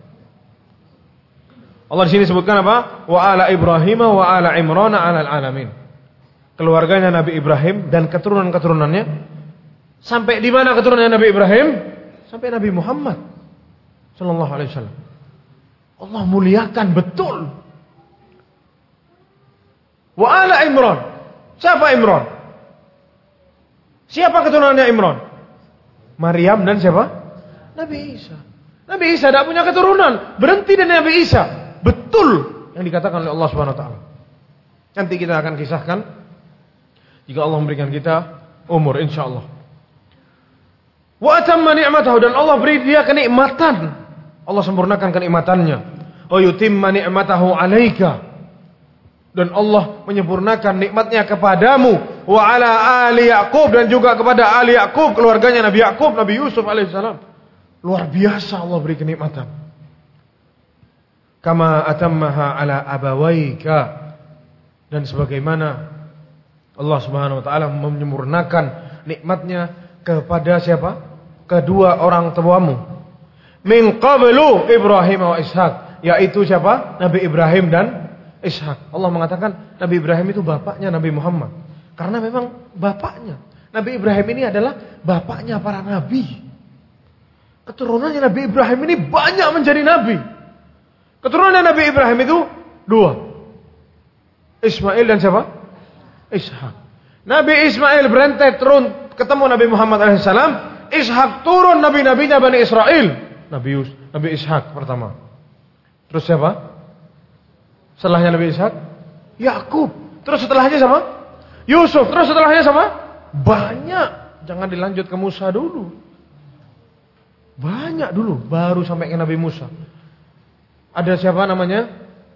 Allah di sini sebutkan apa? Wa ala Ibrahim wa ala Imran 'alal 'alamin. Keluarganya Nabi Ibrahim dan keturunan-keturunannya. Sampai di mana keturunannya Nabi Ibrahim? Sampai Nabi Muhammad sallallahu alaihi wasallam. Allah muliakan betul. Wa ala Imran. Siapa Imran? Siapa keturunannya Imran? Maryam dan siapa? Nabi Isa. Nabi Isa tidak punya keturunan. Berhenti dari Nabi Isa. Betul yang dikatakan oleh Allah Subhanahu Wa Taala. Nanti kita akan kisahkan jika Allah memberikan kita umur, insya Allah. Wa atamma ni'matahu, dan Allah beri dia kenikmatan. Allah sempurnakan kenikmatannya. Wa yutimma ni'matahu 'alaika, dan Allah menyempurnakan nikmatnya kepadamu. Wa ala ali Yaqub, dan juga kepada ali Yaqub, keluarganya Nabi Yaqub, Nabi Yusuf alaihissalam. Luar biasa Allah beri kenikmatan. Kama atammaha ala abawaika, dan sebagaimana Allah Subhanahu wa taala menyempurnakan nikmatnya kepada siapa? Kedua orang tuamu. Min qablu Ibrahim wa Ishaq, yaitu siapa? Nabi Ibrahim dan Ishaq. Allah mengatakan Nabi Ibrahim itu bapaknya Nabi Muhammad. Karena memang bapaknya. Nabi Ibrahim ini adalah bapaknya para nabi. Keturunannya Nabi Ibrahim ini banyak menjadi nabi. Keturunan Nabi Ibrahim itu 2. Ismail dan siapa? Ishak. Nabi Ismail berentet turun ketemu Nabi Muhammad alaihissalam. Ishak turun nabi-nabinya Bani Israel. Nabi Ishak pertama. Terus siapa? Setelahnya Nabi Ishak? Yakub. Terus setelahnya siapa? Yusuf. Terus setelahnya siapa? Banyak. Jangan dilanjut ke Musa dulu. Banyak dulu. Baru sampai ke Nabi Musa. Ada siapa namanya?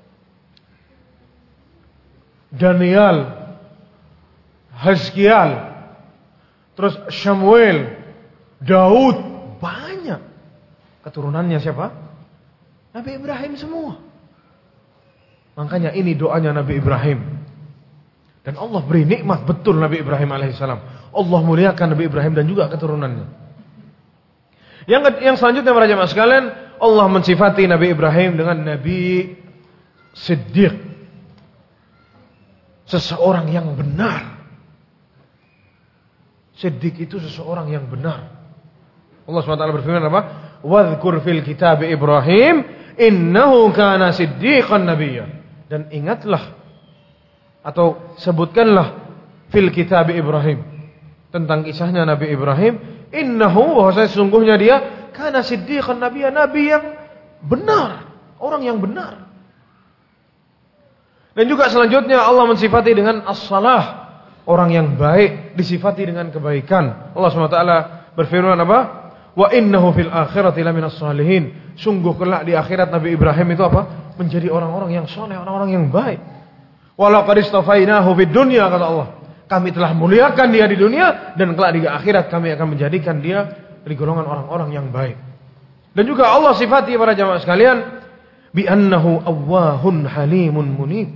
Daniel, Hizkiel, terus Samuel, Daud, banyak. Keturunannya siapa? Nabi Ibrahim semua. Makanya ini doanya Nabi Ibrahim. Dan Allah beri nikmat betul Nabi Ibrahim alaihissalam. Allah muliakan Nabi Ibrahim dan juga keturunannya. Yang selanjutnya para jemaah sekalian, Allah mensifati Nabi Ibrahim dengan Nabi Siddiq. Seseorang yang benar. Siddiq itu seseorang yang benar. Allah SWT berfirman apa? Wadhkur fil kitab Ibrahim innahu kana siddiqan nabiyya. Dan ingatlah atau sebutkanlah fil kitab Ibrahim, tentang kisahnya Nabi Ibrahim, innahu, bahwasanya sesungguhnya dia kana siddiqan nabiyya, nabi yang benar, orang yang benar. Dan juga selanjutnya Allah mensifati dengan as-salah, orang yang baik, disifati dengan kebaikan. Allah SWT berfirman apa? Wa innahu fil akhirati laminas salihin. Sungguh kelak di akhirat Nabi Ibrahim itu apa? Menjadi orang-orang yang saleh, orang-orang yang baik. Walau qad istafainahu fid dunya, kata Allah. Kami telah muliakan dia di dunia, dan kelak di akhirat kami akan menjadikan dia dari golongan orang-orang yang baik. Dan juga Allah sifati para jamaah sekalian bi annahu awwahun halimun munib.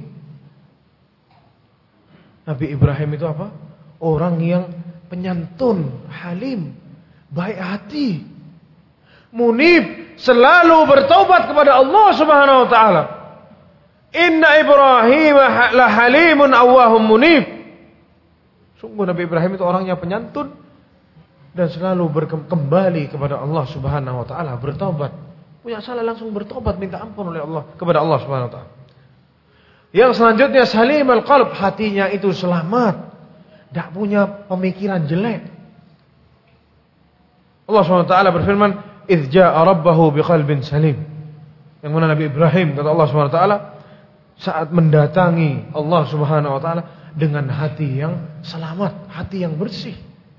Nabi Ibrahim itu apa? Orang yang penyantun, halim, baik hati, munib, selalu bertaubat kepada Allah Subhanahu wa taala. Inna Ibrahim la halimun awwahum munib. Sungguh Nabi Ibrahim itu orang yang penyantun dan selalu kembali kepada Allah Subhanahu wa taala, bertaubat. Punya salah langsung bertobat, minta ampun oleh Allah kepada Allah Subhanahu wa taala. Yang selanjutnya salim al-qalb, hatinya itu selamat, tidak punya pemikiran jelek. Allah SWT berfirman, "Idz jaa'a rabbahu biqalbin salim." Yang mana Nabi Ibrahim, kata Allah SWT, saat mendatangi Allah Subhanahu wa taala dengan hati yang selamat, hati yang bersih.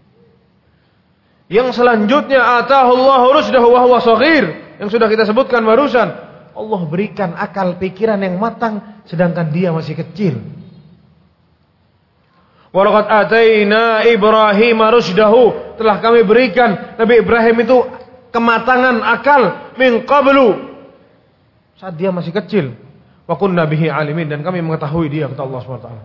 Yang selanjutnya atahu Allahu rusdahu wa huwa shaghir, yang sudah kita sebutkan barusan. Allah berikan akal pikiran yang matang sedangkan dia masih kecil. Walaqad ataina Ibrahim rusdahu, telah kami berikan Nabi Ibrahim itu kematangan akal min qablu, saat dia masih kecil. Wa kunna bihi alimin, dan kami mengetahui dia, kata Allah Subhanahu wa taala.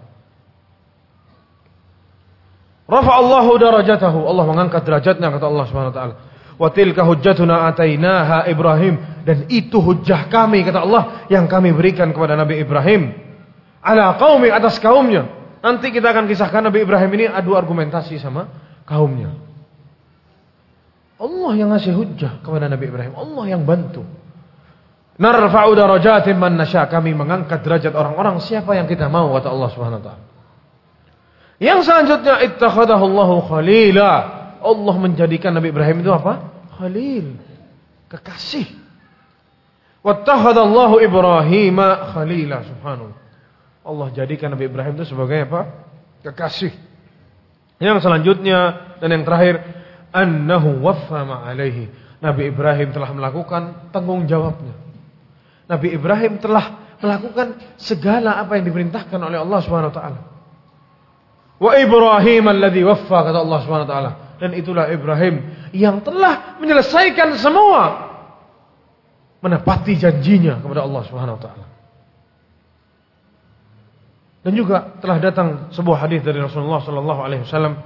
Rafa'allahu darajatahu, Allah mengangkat derajatnya, kata Allah Subhanahu wa taala. Wa tilka hujjatuna atainaha Ibrahim, dan itu hujjah kami, kata Allah, yang kami berikan kepada Nabi Ibrahim ala qaumi, atas kaumnya. Nanti kita akan kisahkan Nabi Ibrahim ini adu argumentasi sama kaumnya. Allah yang ngasih hujjah kepada Nabi Ibrahim, Allah yang bantu. Narfa'u darajatin man nasya, kami mengangkat derajat orang-orang siapa yang kita mau, kata Allah Subhanahu wa taala. Yang selanjutnya ittakhadahullahu khalila. Allah menjadikan Nabi Ibrahim itu apa? Khalil, kekasih. Wattakhadallahu Ibrahima khalila. Subhanallah. Allah jadikan Nabi Ibrahim itu sebagai apa? Kekasih. Yang selanjutnya dan yang terakhir, annahu waffa ma'alaihi. Nabi Ibrahim telah melakukan tanggung jawabnya. Nabi Ibrahim telah melakukan segala apa yang diperintahkan oleh Allah Subhanahu wa taala. Wa Ibrahim alladzi waffa, kata Allah Subhanahu wa taala. Dan itulah Ibrahim yang telah menyelesaikan semua, menepati janjinya kepada Allah Subhanahu wa taala. Dan juga telah datang sebuah hadis dari Rasulullah sallallahu alaihi wasallam.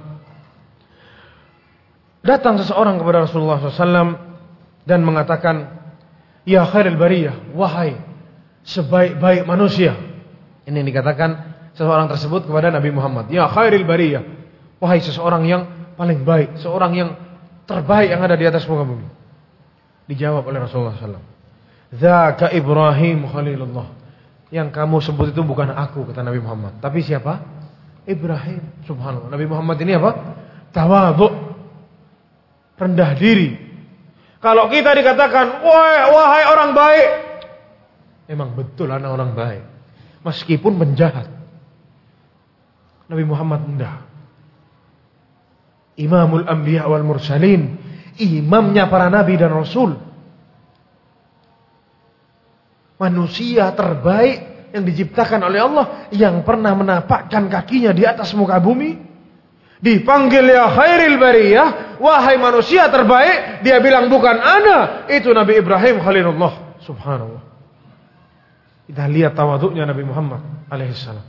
Datang seseorang kepada Rasulullah SAW dan mengatakan, "Ya khairul bariyah, wahai sebaik-baik manusia." Ini yang dikatakan seseorang tersebut kepada Nabi Muhammad. "Ya khairul bariyah, wahai seseorang yang paling baik, seorang yang terbaik yang ada di atas muka bumi." Dijawab oleh Rasulullah SAW, "Dzaka Ibrahim khalilullah." Yang kamu sebut itu bukan aku, kata Nabi Muhammad, tapi siapa? Ibrahim. Subhanallah. Nabi Muhammad ini apa? Tawadhu, rendah diri. Kalau kita dikatakan, wahai orang baik, emang betul anak orang baik, meskipun penjahat. Nabi Muhammad rendah. Imamul Anbiya wal Mursalin, imamnya para nabi dan rasul. Manusia terbaik yang diciptakan oleh Allah, yang pernah menapakkan kakinya di atas muka bumi, dipanggil ya khairil bariyah, wahai manusia terbaik. Dia bilang bukan ana, itu Nabi Ibrahim khalilullah. Subhanallah. Kita lihat tawaduknya Nabi Muhammad alaihissalam.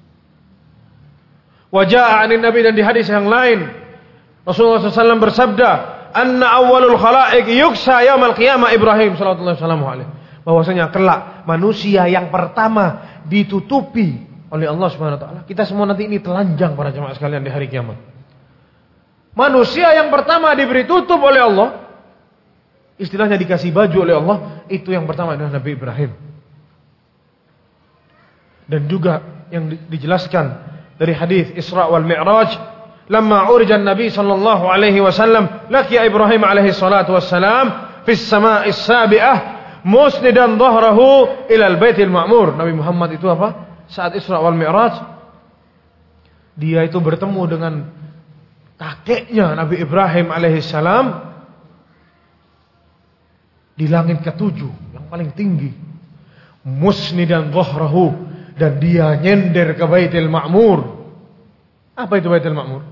Wajah anin Nabi, dan di hadis yang lain Rasulullah SAW bersabda, anna awwalul khalaiq yuksa yaumal qiyamah Ibrahim sallallahu alaihi, bahwasanya kelak manusia yang pertama ditutupi oleh Allah Subhanahu wa taala. Kita semua nanti ini telanjang para jemaah sekalian di hari kiamat. Manusia yang pertama diberi tutup oleh Allah, istilahnya dikasih baju oleh Allah, itu yang pertama adalah Nabi Ibrahim. Dan juga yang dijelaskan dari hadis Isra wal Mi'raj, lamma urija Nabi sallallahu alaihi wasallam laqiya Ibrahim alaihi salatu wassalam fis sama'is sabi'ah musnidan dhahrahu ilal baitil ma'mur. Nabi Muhammad itu apa? Saat Isra wal Mi'raj, dia itu bertemu dengan kakeknya Nabi Ibrahim alaihissalam di langit ketujuh yang paling tinggi. Musnidan dhahrahu, dan dia nyender ke baitil ma'mur. Apa itu baitil ma'mur?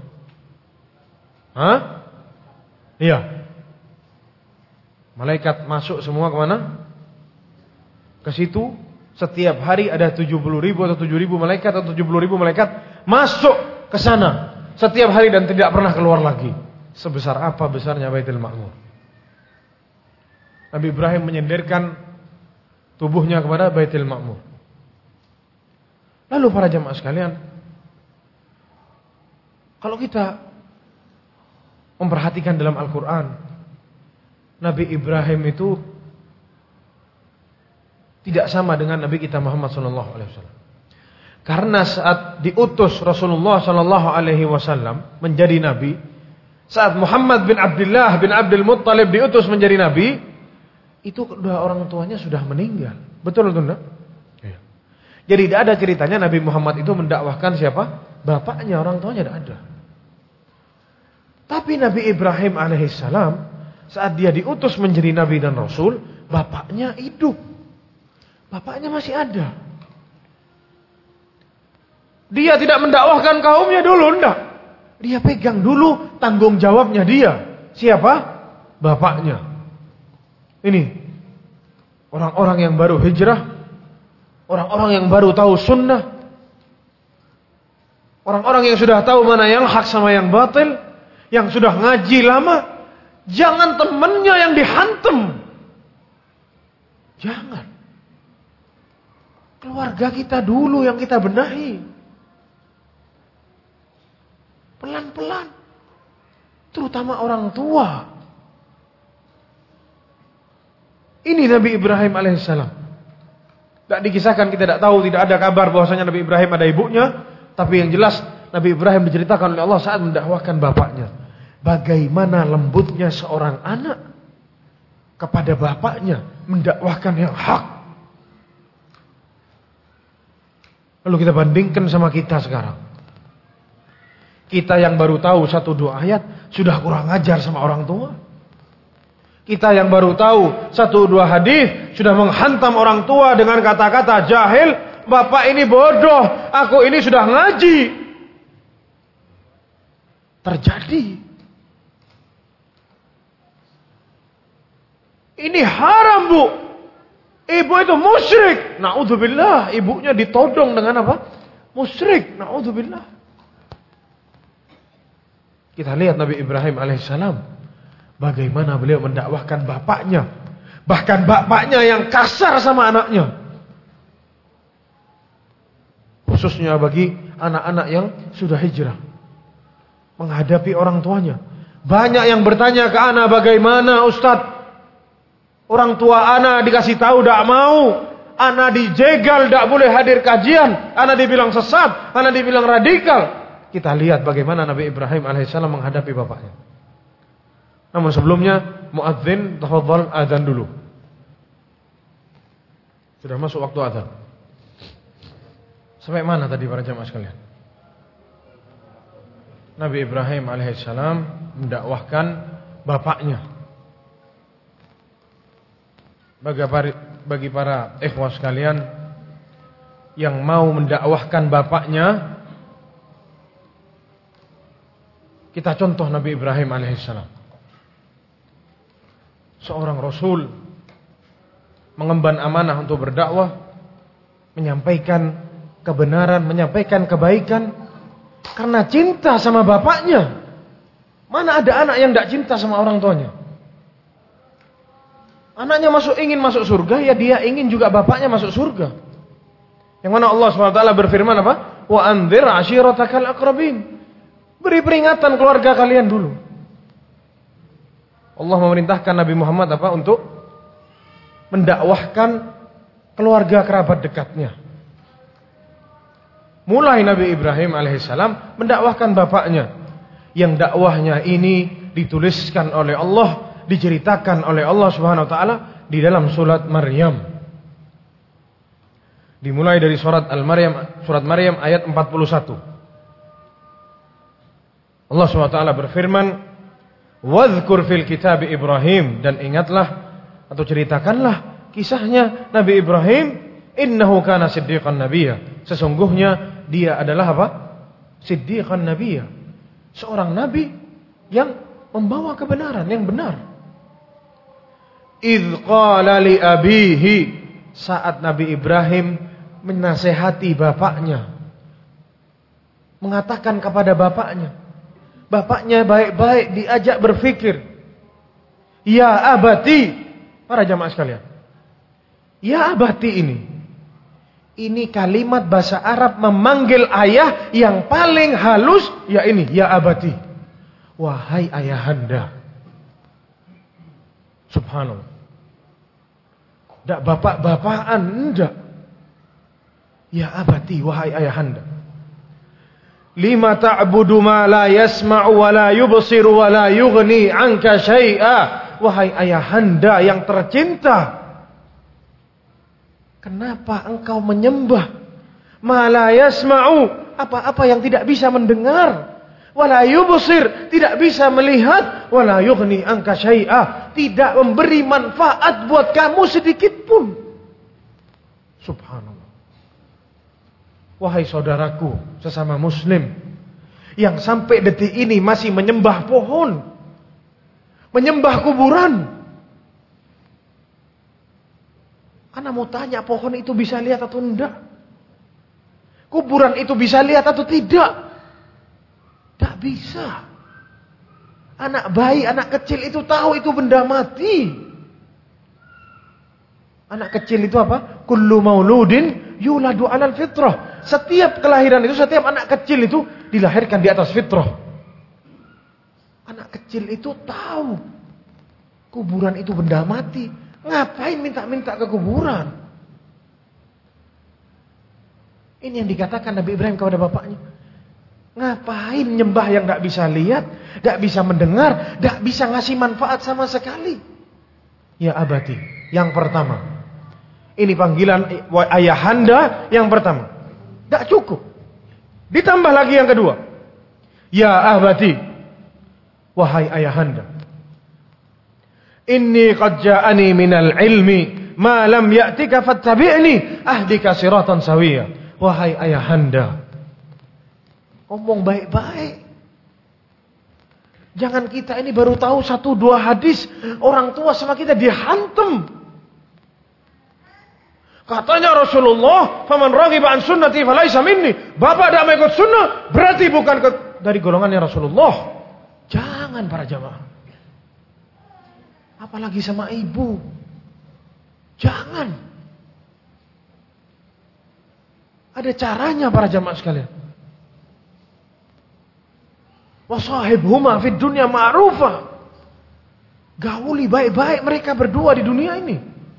Hah? Iya. Malaikat masuk semua kemana? Ke situ. Setiap hari ada 70.000 atau 7.000 malaikat atau 70.000 malaikat masuk ke sana setiap hari dan tidak pernah keluar lagi. Sebesar apa besarnya Baitul Ma'mur? Nabi Ibrahim menyenderkan tubuhnya kepada Baitul Ma'mur. Lalu para jemaah sekalian, kalau kita memperhatikan dalam Al-Quran, Nabi Ibrahim itu tidak sama dengan Nabi kita Muhammad SAW. Karena saat diutus Rasulullah SAW menjadi Nabi, saat Muhammad bin Abdullah bin Abdul Muttalib diutus menjadi Nabi, itu kedua orang tuanya sudah meninggal. Betul atau tidak? Ya. Jadi tidak ada ceritanya Nabi Muhammad itu mendakwahkan siapa? Bapaknya, orang tuanya tidak ada. Tapi Nabi Ibrahim alaihissalam, saat dia diutus menjadi Nabi dan Rasul, bapaknya hidup. Bapaknya masih ada. Dia tidak mendakwahkan kaumnya dulu, enggak. Dia pegang dulu tanggung jawabnya dia. Siapa? Bapaknya. Ini orang-orang yang baru hijrah, orang-orang yang baru tahu sunnah, orang-orang yang sudah tahu mana yang hak sama yang batil, yang sudah ngaji lama. Jangan temannya yang dihantam. Jangan. Keluarga kita dulu yang kita benahi. Pelan-pelan. Terutama orang tua. Ini Nabi Ibrahim alaihissalam. Tidak dikisahkan, kita tidak tahu, tidak ada kabar bahwasanya Nabi Ibrahim ada ibunya. Tapi yang jelas Nabi Ibrahim diceritakan oleh Allah saat mendakwahkan bapaknya. Bagaimana lembutnya seorang anak kepada bapaknya mendakwahkan yang hak. Lalu kita bandingkan sama kita sekarang. Kita yang baru tahu 1-2 ayat sudah kurang ajar sama orang tua. Kita yang baru tahu 1-2 hadis sudah menghantam orang tua dengan kata-kata jahil. Bapak ini bodoh, aku ini sudah ngaji. Terjadi. Ini haram, Bu. Ibu itu musyrik. Na'udzubillah, ibunya ditodong dengan apa? Musyrik. Na'udzubillah. Kita lihat Nabi Ibrahim alaihissalam, bagaimana beliau mendakwahkan bapaknya. Bahkan bapaknya yang kasar sama anaknya. Khususnya bagi anak-anak yang sudah hijrah. Menghadapi orang tuanya. Banyak yang bertanya ke anak, bagaimana Ustadz? Orang tua anak dikasih tahu tidak mau. Anak dijegal, tidak boleh hadir kajian. Anak dibilang sesat, anak dibilang radikal. Kita lihat bagaimana Nabi Ibrahim alaihissalam menghadapi bapaknya. Namun sebelumnya, muadzin tafadhal adzan dulu. Sudah masuk waktu adzan. Sampai mana tadi para jamaah sekalian? Nabi Ibrahim alaihissalam mendakwahkan bapaknya. Bagi para ikhwah sekalian yang mau mendakwahkan bapaknya, kita contoh Nabi Ibrahim alaihissalam. Seorang Rasul mengemban amanah untuk berdakwah, menyampaikan kebenaran, menyampaikan kebaikan karena cinta sama bapaknya. Mana ada anak yang tidak cinta sama orang tuanya? Anaknya ingin masuk surga, ya dia ingin juga bapaknya masuk surga. Yang mana Allah SWT berfirman apa? Wa anzir ashiratakal aqrabin. Beri peringatan keluarga kalian dulu. Allah memerintahkan Nabi Muhammad apa? Untuk mendakwahkan keluarga kerabat dekatnya. Mulai Nabi Ibrahim alaihissalam mendakwahkan bapaknya. Yang dakwahnya ini dituliskan oleh Allah, diceritakan oleh Allah Subhanahu wa taala di dalam surat Maryam. Dimulai dari surat Maryam ayat 41. Allah Subhanahu wa taala berfirman, "Wadhkur fil kitab Ibrahim," dan ingatlah atau ceritakanlah kisahnya Nabi Ibrahim, "Innahu kana siddiqan nabiyya." Sesungguhnya dia adalah apa? Siddiqan nabiyya. Seorang nabi yang membawa kebenaran yang benar. Idz qala li abihi, saat Nabi Ibrahim menasehati bapaknya, mengatakan kepada bapaknya, bapaknya baik-baik diajak berfikir. Ya abati, para jamaah sekalian. Ya abati ini kalimat bahasa Arab memanggil ayah yang paling halus, ya ini, ya abati. Wahai ayahanda. Subhanallah. Tidak bapak-bapakan, enggak. Ya abati, wahai ayahanda. Lima ta'budu ma la yasma'u wa la yubsiru wa la yughni anka syai'a. Wahai ayahanda yang tercinta, kenapa engkau menyembah ma la yasma'u, apa-apa yang tidak bisa mendengar, wa la yubsir, tidak bisa melihat, wa la yughni anka syai'a, tidak memberi manfaat buat kamu sedikit pun. Subhanallah. Wahai saudaraku sesama muslim yang sampai detik ini masih menyembah pohon, menyembah kuburan. Ana mau tanya, pohon itu bisa lihat atau enggak? Kuburan itu bisa lihat atau tidak? Tak bisa. Anak bayi, anak kecil itu tahu itu benda mati. Anak kecil itu apa? Kullu mauludin yuladu 'alal fitrah. Setiap kelahiran itu, setiap anak kecil itu dilahirkan di atas fitrah. Anak kecil itu tahu kuburan itu benda mati. Ngapain minta-minta ke kuburan? Ini yang dikatakan Nabi Ibrahim kepada bapaknya. Ngapain nyembah yang gak bisa lihat, gak bisa mendengar, gak bisa ngasih manfaat sama sekali? Ya abati, yang pertama. Ini panggilan ayahanda yang pertama. Gak cukup. Ditambah lagi yang kedua. Ya abati, wahai ayahanda. Inni qad ja'ani minal ilmi ma lam ya'tika fattabi'ni ahdika siratan sawiyah. Wahai ayahanda, ngomong baik-baik. Jangan kita ini baru tahu 1-2 hadis, orang tua sama kita dihantam. Katanya Rasulullah, "Faman raghiba an sunnati falaysa minni." Bapak tidak mengikut sunnah, berarti bukan dari golongannya Rasulullah. Jangan para jamaah. Apalagi sama ibu. Jangan. Ada caranya para jamaah sekalian. Wasahibhuma fid dunya ma'rufa. Gauli baik-baik mereka berdua di dunia ini.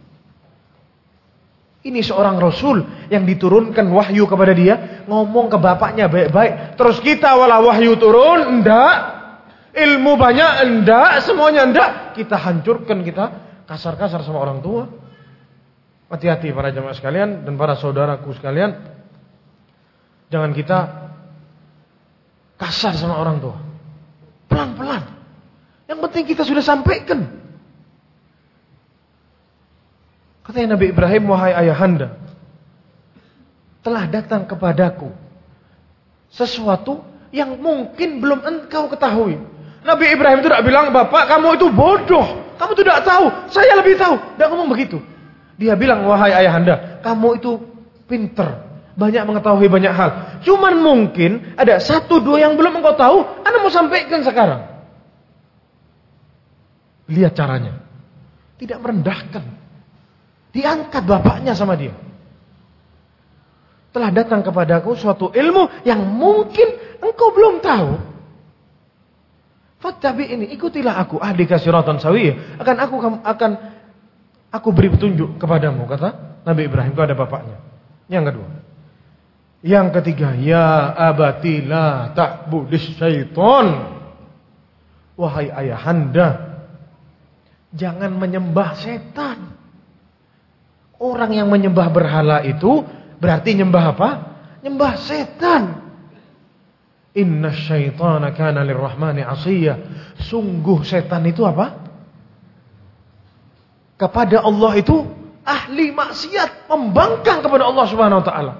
Ini seorang Rasul yang diturunkan wahyu kepada dia, ngomong ke bapaknya baik-baik. Terus kita walau wahyu turun, enggak. Ilmu banyak, enggak. Semuanya enggak. Kita hancurkan, kita kasar-kasar sama orang tua. Hati-hati para jemaah sekalian dan para saudaraku sekalian. Jangan kita kasar sama orang tua. Pelan-pelan. Yang penting kita sudah sampaikan. Katanya Nabi Ibrahim, wahai ayahanda, telah datang kepadaku sesuatu yang mungkin belum engkau ketahui. Nabi Ibrahim itu tidak bilang, bapak kamu itu bodoh, kamu itu tidak tahu, saya lebih tahu. Tidak ngomong begitu. Dia bilang, wahai ayahanda, kamu itu pinter, banyak mengetahui banyak hal. Cuman mungkin ada 1-2 yang belum engkau tahu, Anda mau sampaikan sekarang. Lihat caranya. Tidak merendahkan. Diangkat bapaknya sama dia. Telah datang kepadaku suatu ilmu yang mungkin engkau belum tahu. Fattabi'ni, ikutilah aku, ahdika siratan sawiyah. Akan aku beri petunjuk kepadamu, kata Nabi Ibrahim kepada bapaknya. Yang kedua. Yang ketiga, ya abati la ta'budis syaitan. Wahai ayahanda, jangan menyembah setan. Orang yang menyembah berhala itu berarti nyembah apa? Nyembah setan. Inna syaitana kana lirrahmani asiyya. Sungguh setan itu apa? Kepada Allah itu ahli maksiat, membangkang kepada Allah Subhanahu wa taala.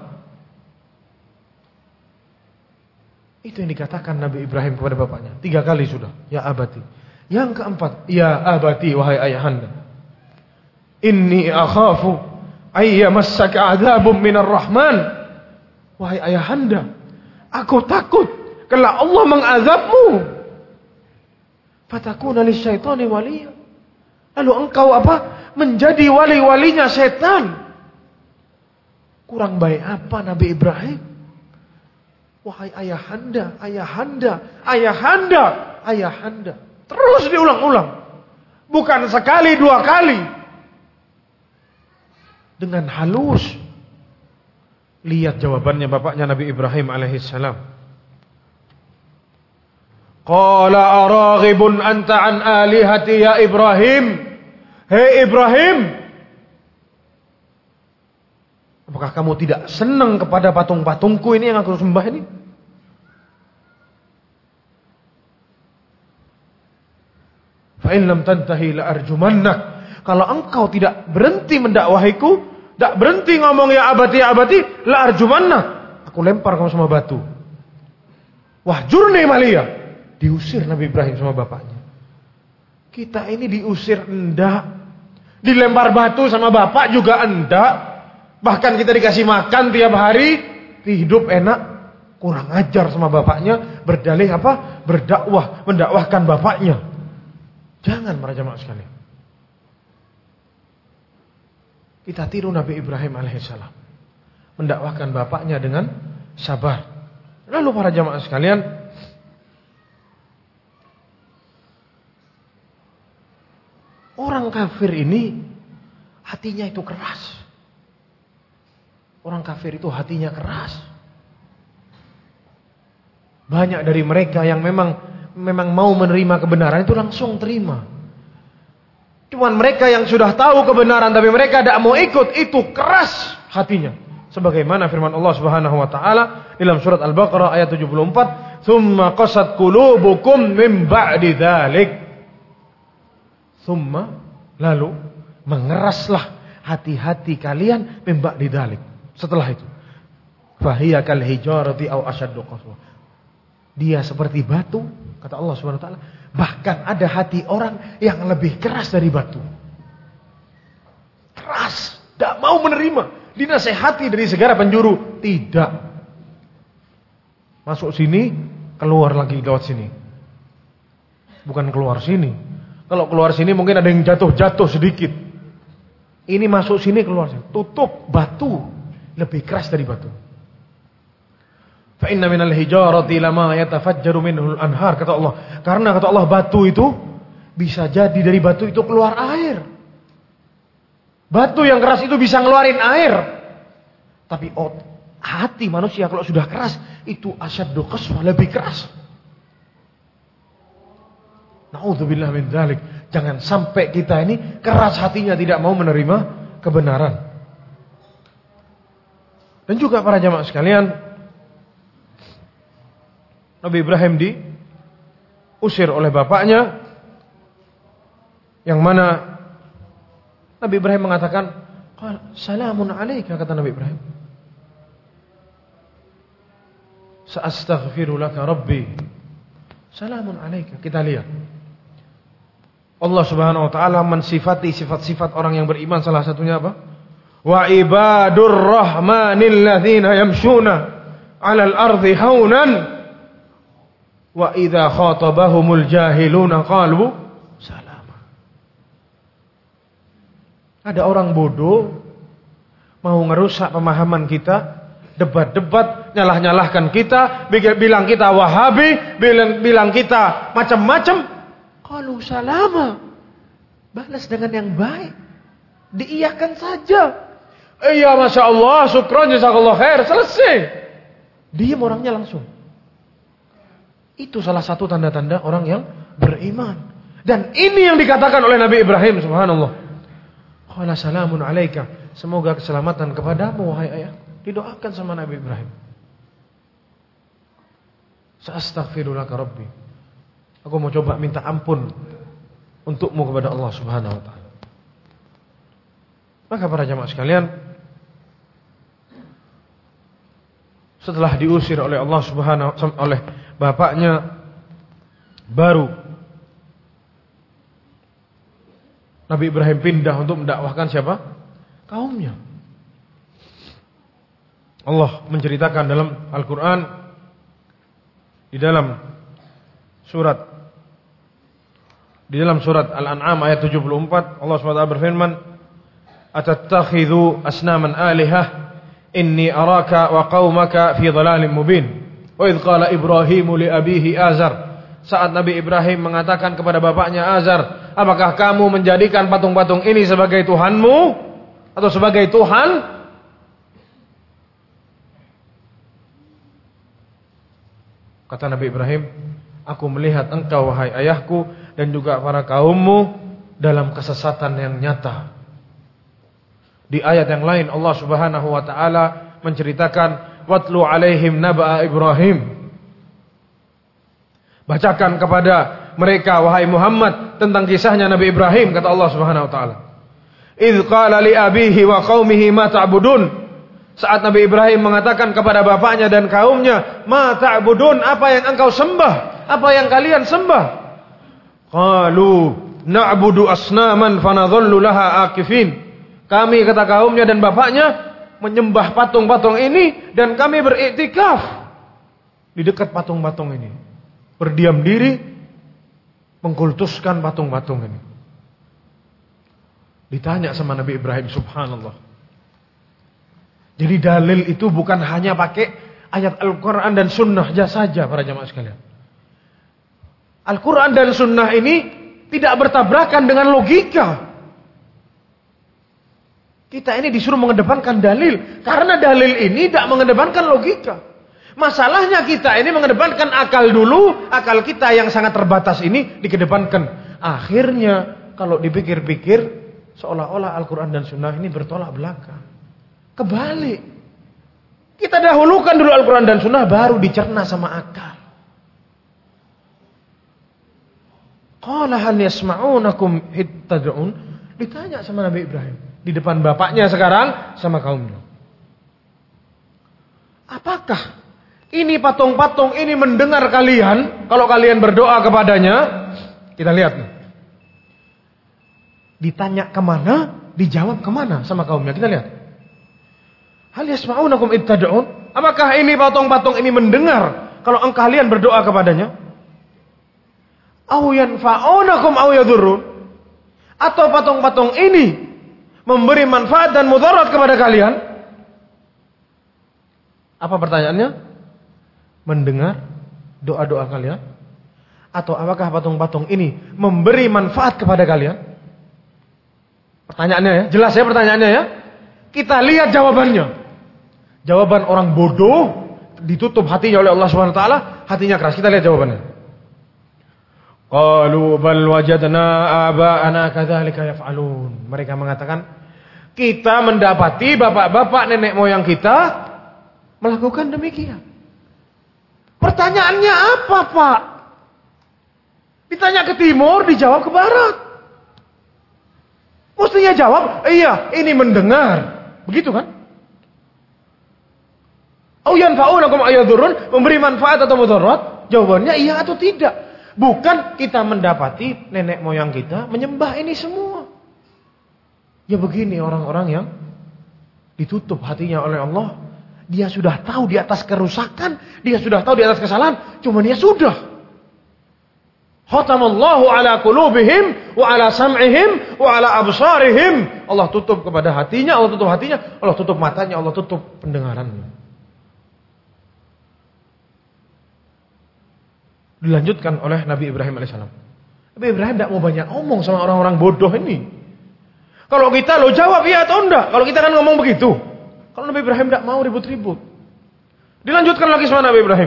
Itu yang dikatakan Nabi Ibrahim kepada bapaknya. 3 kali sudah, ya abati. Yang keempat, ya abati, wahai ayahanda. Inni akhafu ayyamassaka adzabun minar rahman. Wahai ayahanda, aku takut kalau Allah mengazabmu. Fatakuna lisyaitani waliya. Lalu engkau apa? Menjadi wali-walinya setan. Kurang baik apa Nabi Ibrahim? Wahai ayahanda, ayahanda, ayahanda, ayahanda. Terus diulang-ulang. Bukan sekali 2 kali. Dengan halus. Lihat jawabannya bapaknya Nabi Ibrahim alaihissalam. Qala araghibun anta an alihati ya Ibrahim. Hei Ibrahim, apakah kamu tidak senang kepada patung-patungku ini yang aku sembah ini? Fa in lam tantahi la arjumannak. Kalau engkau tidak berhenti mendakwahiku, tidak berhenti ngomong ya abati, la arjumanna, aku lempar kamu sama batu. Wahjurni maliya. Diusir Nabi Ibrahim sama bapaknya. Kita ini diusir enggak. Dilempar batu sama bapak juga enggak. Bahkan kita dikasih makan tiap hari, hidup enak. Kurang ajar sama bapaknya, berdalih apa? Berdakwah, mendakwahkan bapaknya. Jangan para jamaah sekalian. Kita tiru Nabi Ibrahim alaihissalam. Mendakwahkan bapaknya dengan sabar. Lalu para jamaah sekalian, orang kafir ini hatinya itu keras. Orang kafir itu hatinya keras. Banyak dari mereka yang memang mau menerima kebenaran itu langsung terima. Cuman mereka yang sudah tahu kebenaran tapi mereka tidak mau ikut, itu keras hatinya. Sebagaimana firman Allah Subhanahu wa taala dalam surat Al-Baqarah ayat 74, "Tsumma qasat qulubukum min ba'di dzalik." Tsumma, lalu mengeraslah hati-hati kalian min ba'di dzalik. Setelah itu, fahiya kal hijarati aw ashaddu qaswa. Dia seperti batu, kata Allah Subhanahu wa taala. Bahkan ada hati orang yang lebih keras dari batu. Keras, tidak mau menerima. Dinasehati dari segala penjuru, tidak. Masuk sini, keluar lagi lewat sini. Bukan keluar sini. Kalau keluar sini mungkin ada yang jatuh-jatuh sedikit. Ini masuk sini, keluar sini. Tutup batu, lebih keras dari batu. Fa inna minal hijarati lama yatafajjaru minhul anhar, kata Allah. Karena kata Allah, batu itu bisa jadi dari batu itu keluar air. Batu yang keras itu bisa ngeluarin air. Tapi hati manusia kalau sudah keras itu asyaddu qaswa, lebih keras. Na'udzubillah min dzalik. Jangan sampai kita ini keras hatinya, tidak mau menerima kebenaran. Dan juga para jamaah sekalian, Nabi Ibrahim diusir oleh bapaknya, yang mana Nabi Ibrahim mengatakan, "Salamun alaika," kata Nabi Ibrahim. "Sa'astaghfiru laka rabbi." Salamun alaika. Kita lihat. Allah Subhanahu wa taala mensifati sifat-sifat orang yang beriman, salah satunya apa? Wa ibadur rahmanil ladzina yamshuna 'alal ardi haunan wa idza khatabahumul jahiluna qalu salama. Ada orang bodoh mau ngerusak pemahaman kita, debat-debat, nyalah-nyalahkan kita, bilang kita Wahabi, bilang kita macam-macam. Qalu salama. Balas dengan yang baik. Diiyakan saja. Iya, Masya Allah, syukran, jazakallah khair, selesai. Diam orangnya langsung. Itu salah satu tanda-tanda orang yang beriman. Dan ini yang dikatakan oleh Nabi Ibrahim, subhanallah. Qala salamun alaika. Semoga keselamatan kepadamu, wahai ayah. Didoakan sama Nabi Ibrahim. Sa'astaghfiru laka rabbi. Aku mau coba minta ampun untukmu kepada Allah Subhanahu wa taala. Maka para jamaah sekalian, setelah diusir oleh Allah Subhanahu oleh bapaknya, baru Nabi Ibrahim pindah untuk mendakwahkan siapa? Kaumnya. Allah menceritakan dalam Al-Qur'an di dalam surat Al-An'am ayat 74, Allah SWT berfirman, "Atattakhidhu asnaman alihah inni araka wa qaumaka fi dhalalin mubin." Wa idh qala Ibrahimu li abihi Azar. Saat Nabi Ibrahim mengatakan kepada bapaknya Azar, "Apakah kamu menjadikan patung-patung ini sebagai Tuhanmu atau sebagai Tuhan?" Kata Nabi Ibrahim, "Aku melihat engkau wahai ayahku dan juga para kaummu dalam kesesatan yang nyata." Di ayat yang lain Allah Subhanahu wa taala menceritakan, "Watlu alaihim naba'a Ibrahim." Bacakan kepada mereka wahai Muhammad tentang kisahnya Nabi Ibrahim, kata Allah Subhanahu wa taala. "Idz qala li abihi wa qaumihi ma ta'budun." Saat Nabi Ibrahim mengatakan kepada bapaknya dan kaumnya, "Ma ta'budun," apa yang engkau sembah? Apa yang kalian sembah? Qalu na'budu asnaman fanadhallu laha akifin. Kami, kata kaumnya dan bapaknya, menyembah patung-patung ini dan kami beriktikaf di dekat patung-patung ini. Berdiam diri mengkultuskan patung-patung ini. Ditanya sama Nabi Ibrahim, subhanallah. Jadi dalil itu bukan hanya pakai ayat Al-Quran dan Sunnah saja para jamaah sekalian. Al-Quran dan Sunnah ini tidak bertabrakan dengan logika. Kita ini disuruh mengedepankan dalil, karena dalil ini tidak mengedepankan logika. Masalahnya kita ini mengedepankan akal dulu, akal kita yang sangat terbatas ini dikedepankan. Akhirnya kalau dipikir-pikir seolah-olah Al-Quran dan Sunnah ini bertolak belakang. Kebalik. Kita dahulukan dulu Al-Quran dan Sunnah baru dicerna sama akal. Qala hal yasma'unakum hittad'un. Ditanya sama Nabi Ibrahim. Di depan bapaknya sekarang sama kaumnya. Apakah ini patung-patung ini mendengar kalian kalau kalian berdoa kepadanya? Kita lihat nih. Ditanya kemana, dijawab kemana sama kaumnya. Kita lihat. Hal yasma'unakum ittad'un? Apakah ini patung-patung ini mendengar kalau kalian berdoa kepadanya? Aw yanfa'unakum aw yadurrun? Atau patung-patung ini memberi manfaat dan mudarat kepada kalian? Apa pertanyaannya? Mendengar doa-doa kalian? Atau apakah patung-patung ini memberi manfaat kepada kalian? Pertanyaannya ya, jelas ya pertanyaannya ya. Kita lihat jawabannya. Jawaban orang bodoh ditutup hatinya oleh Allah Subhanahu wa taala, hatinya keras. Kita lihat jawabannya. Qalu bal wajadna aba'ana kadzalika yaf'alun. Mereka mengatakan, kita mendapati bapak-bapak nenek moyang kita melakukan demikian. Pertanyaannya apa, Pak? Ditanya ke timur, dijawab ke barat. Mestinya jawab, iya, ini mendengar. Begitu kan? Au yanfa'unakum ayadurun, memberi manfaat atau mudarat? Jawabannya iya atau tidak. Bukan kita mendapati nenek moyang kita menyembah ini semua. Ya begini orang-orang yang ditutup hatinya oleh Allah. Dia sudah tahu di atas kerusakan, dia sudah tahu di atas kesalahan, cuman dia sudah. Khatamallahu ala qulubihim wa ala sam'ihim wa ala absarihim. Allah tutup kepada hatinya, Allah tutup hatinya, Allah tutup matanya, Allah tutup pendengarannya. Dilanjutkan oleh Nabi Ibrahim alaihissalam. Nabi Ibrahim tidak mau banyak ngomong sama orang-orang bodoh ini. Kalau kita lo jawab iya atau enggak. Kalau kita kan ngomong begitu. Kalau Nabi Ibrahim tidak mau ribut-ribut. Dilanjutkan lagi sama Nabi Ibrahim.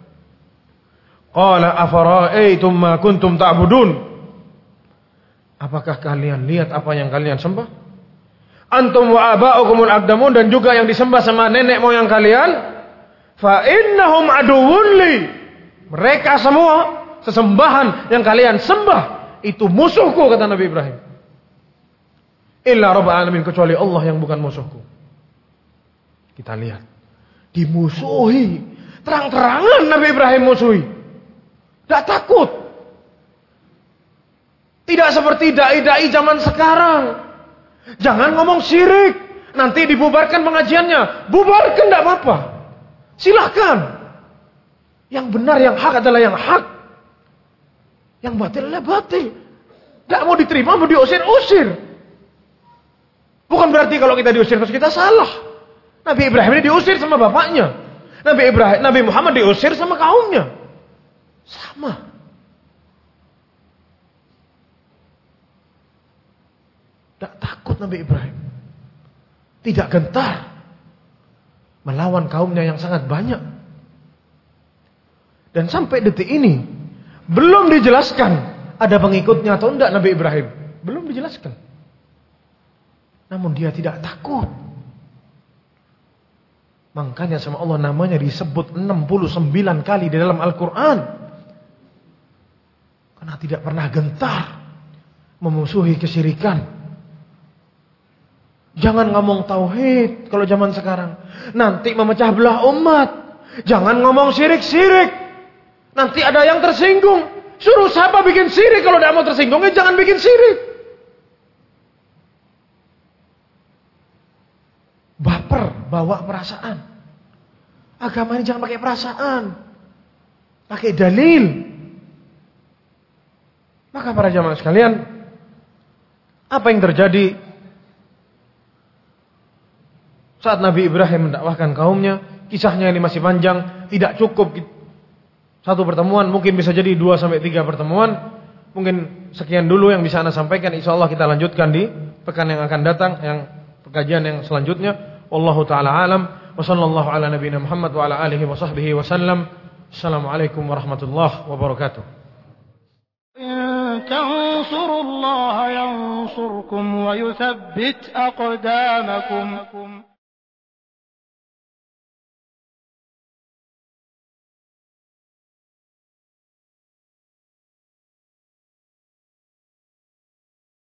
Qala afara'aytum ma kuntum ta'budun? Apakah kalian lihat apa yang kalian sembah? Antum wa aba'ukumul aqdamun, dan juga yang disembah sama nenek moyang kalian. Fa innahum aduwwun li. Mereka semua sesembahan yang kalian sembah itu musuhku, kata Nabi Ibrahim. Illa Rabbul alamin, kecuali Allah yang bukan musuhku. Kita lihat, dimusuhi, terang-terangan Nabi Ibrahim musuhi. Tidak takut. Tidak seperti dai-dai zaman sekarang. Jangan ngomong syirik, nanti dibubarkan pengajiannya. Bubarkan, tidak apa-apa. Silahkan. Yang benar, yang hak adalah yang hak. Yang batil adalah batil. Tidak mau diterima, mau diusir-usir. Bukan berarti kalau kita diusir terus kita salah. Nabi Ibrahim ini diusir sama bapaknya. Nabi Muhammad diusir sama kaumnya. Sama. Tidak takut Nabi Ibrahim. Tidak gentar melawan kaumnya yang sangat banyak. Dan sampai detik ini belum dijelaskan ada pengikutnya atau tidak Nabi Ibrahim. Belum dijelaskan. Namun dia tidak takut. Makanya sama Allah namanya disebut 69 kali di dalam Al-Quran. Karena tidak pernah gentar memusuhi kesyirikan. Jangan ngomong tauhid kalau zaman sekarang. Nanti memecah belah umat. Jangan ngomong syirik-syirik. Nanti ada yang tersinggung. Suruh siapa bikin syirik, kalau tidak mau tersinggung, jangan bikin syirik. Baper, bawa perasaan. Agama ini jangan pakai perasaan. Pakai dalil. Maka para jamaah sekalian, apa yang terjadi saat Nabi Ibrahim mendakwahkan kaumnya? Kisahnya ini masih panjang, tidak cukup satu pertemuan, mungkin bisa jadi 2-3 pertemuan. Mungkin sekian dulu yang bisa Anda sampaikan. InsyaAllah kita lanjutkan di pekan yang akan datang, yang pengajian yang selanjutnya. Wallahu ta'ala alam. Wa sallallahu ala nabiyina Muhammad wa ala alihi wa sahbihi wa sallam. Assalamualaikum warahmatullahi wabarakatuh. إن تنصروا الله ينصركم ويثبت أقدامكم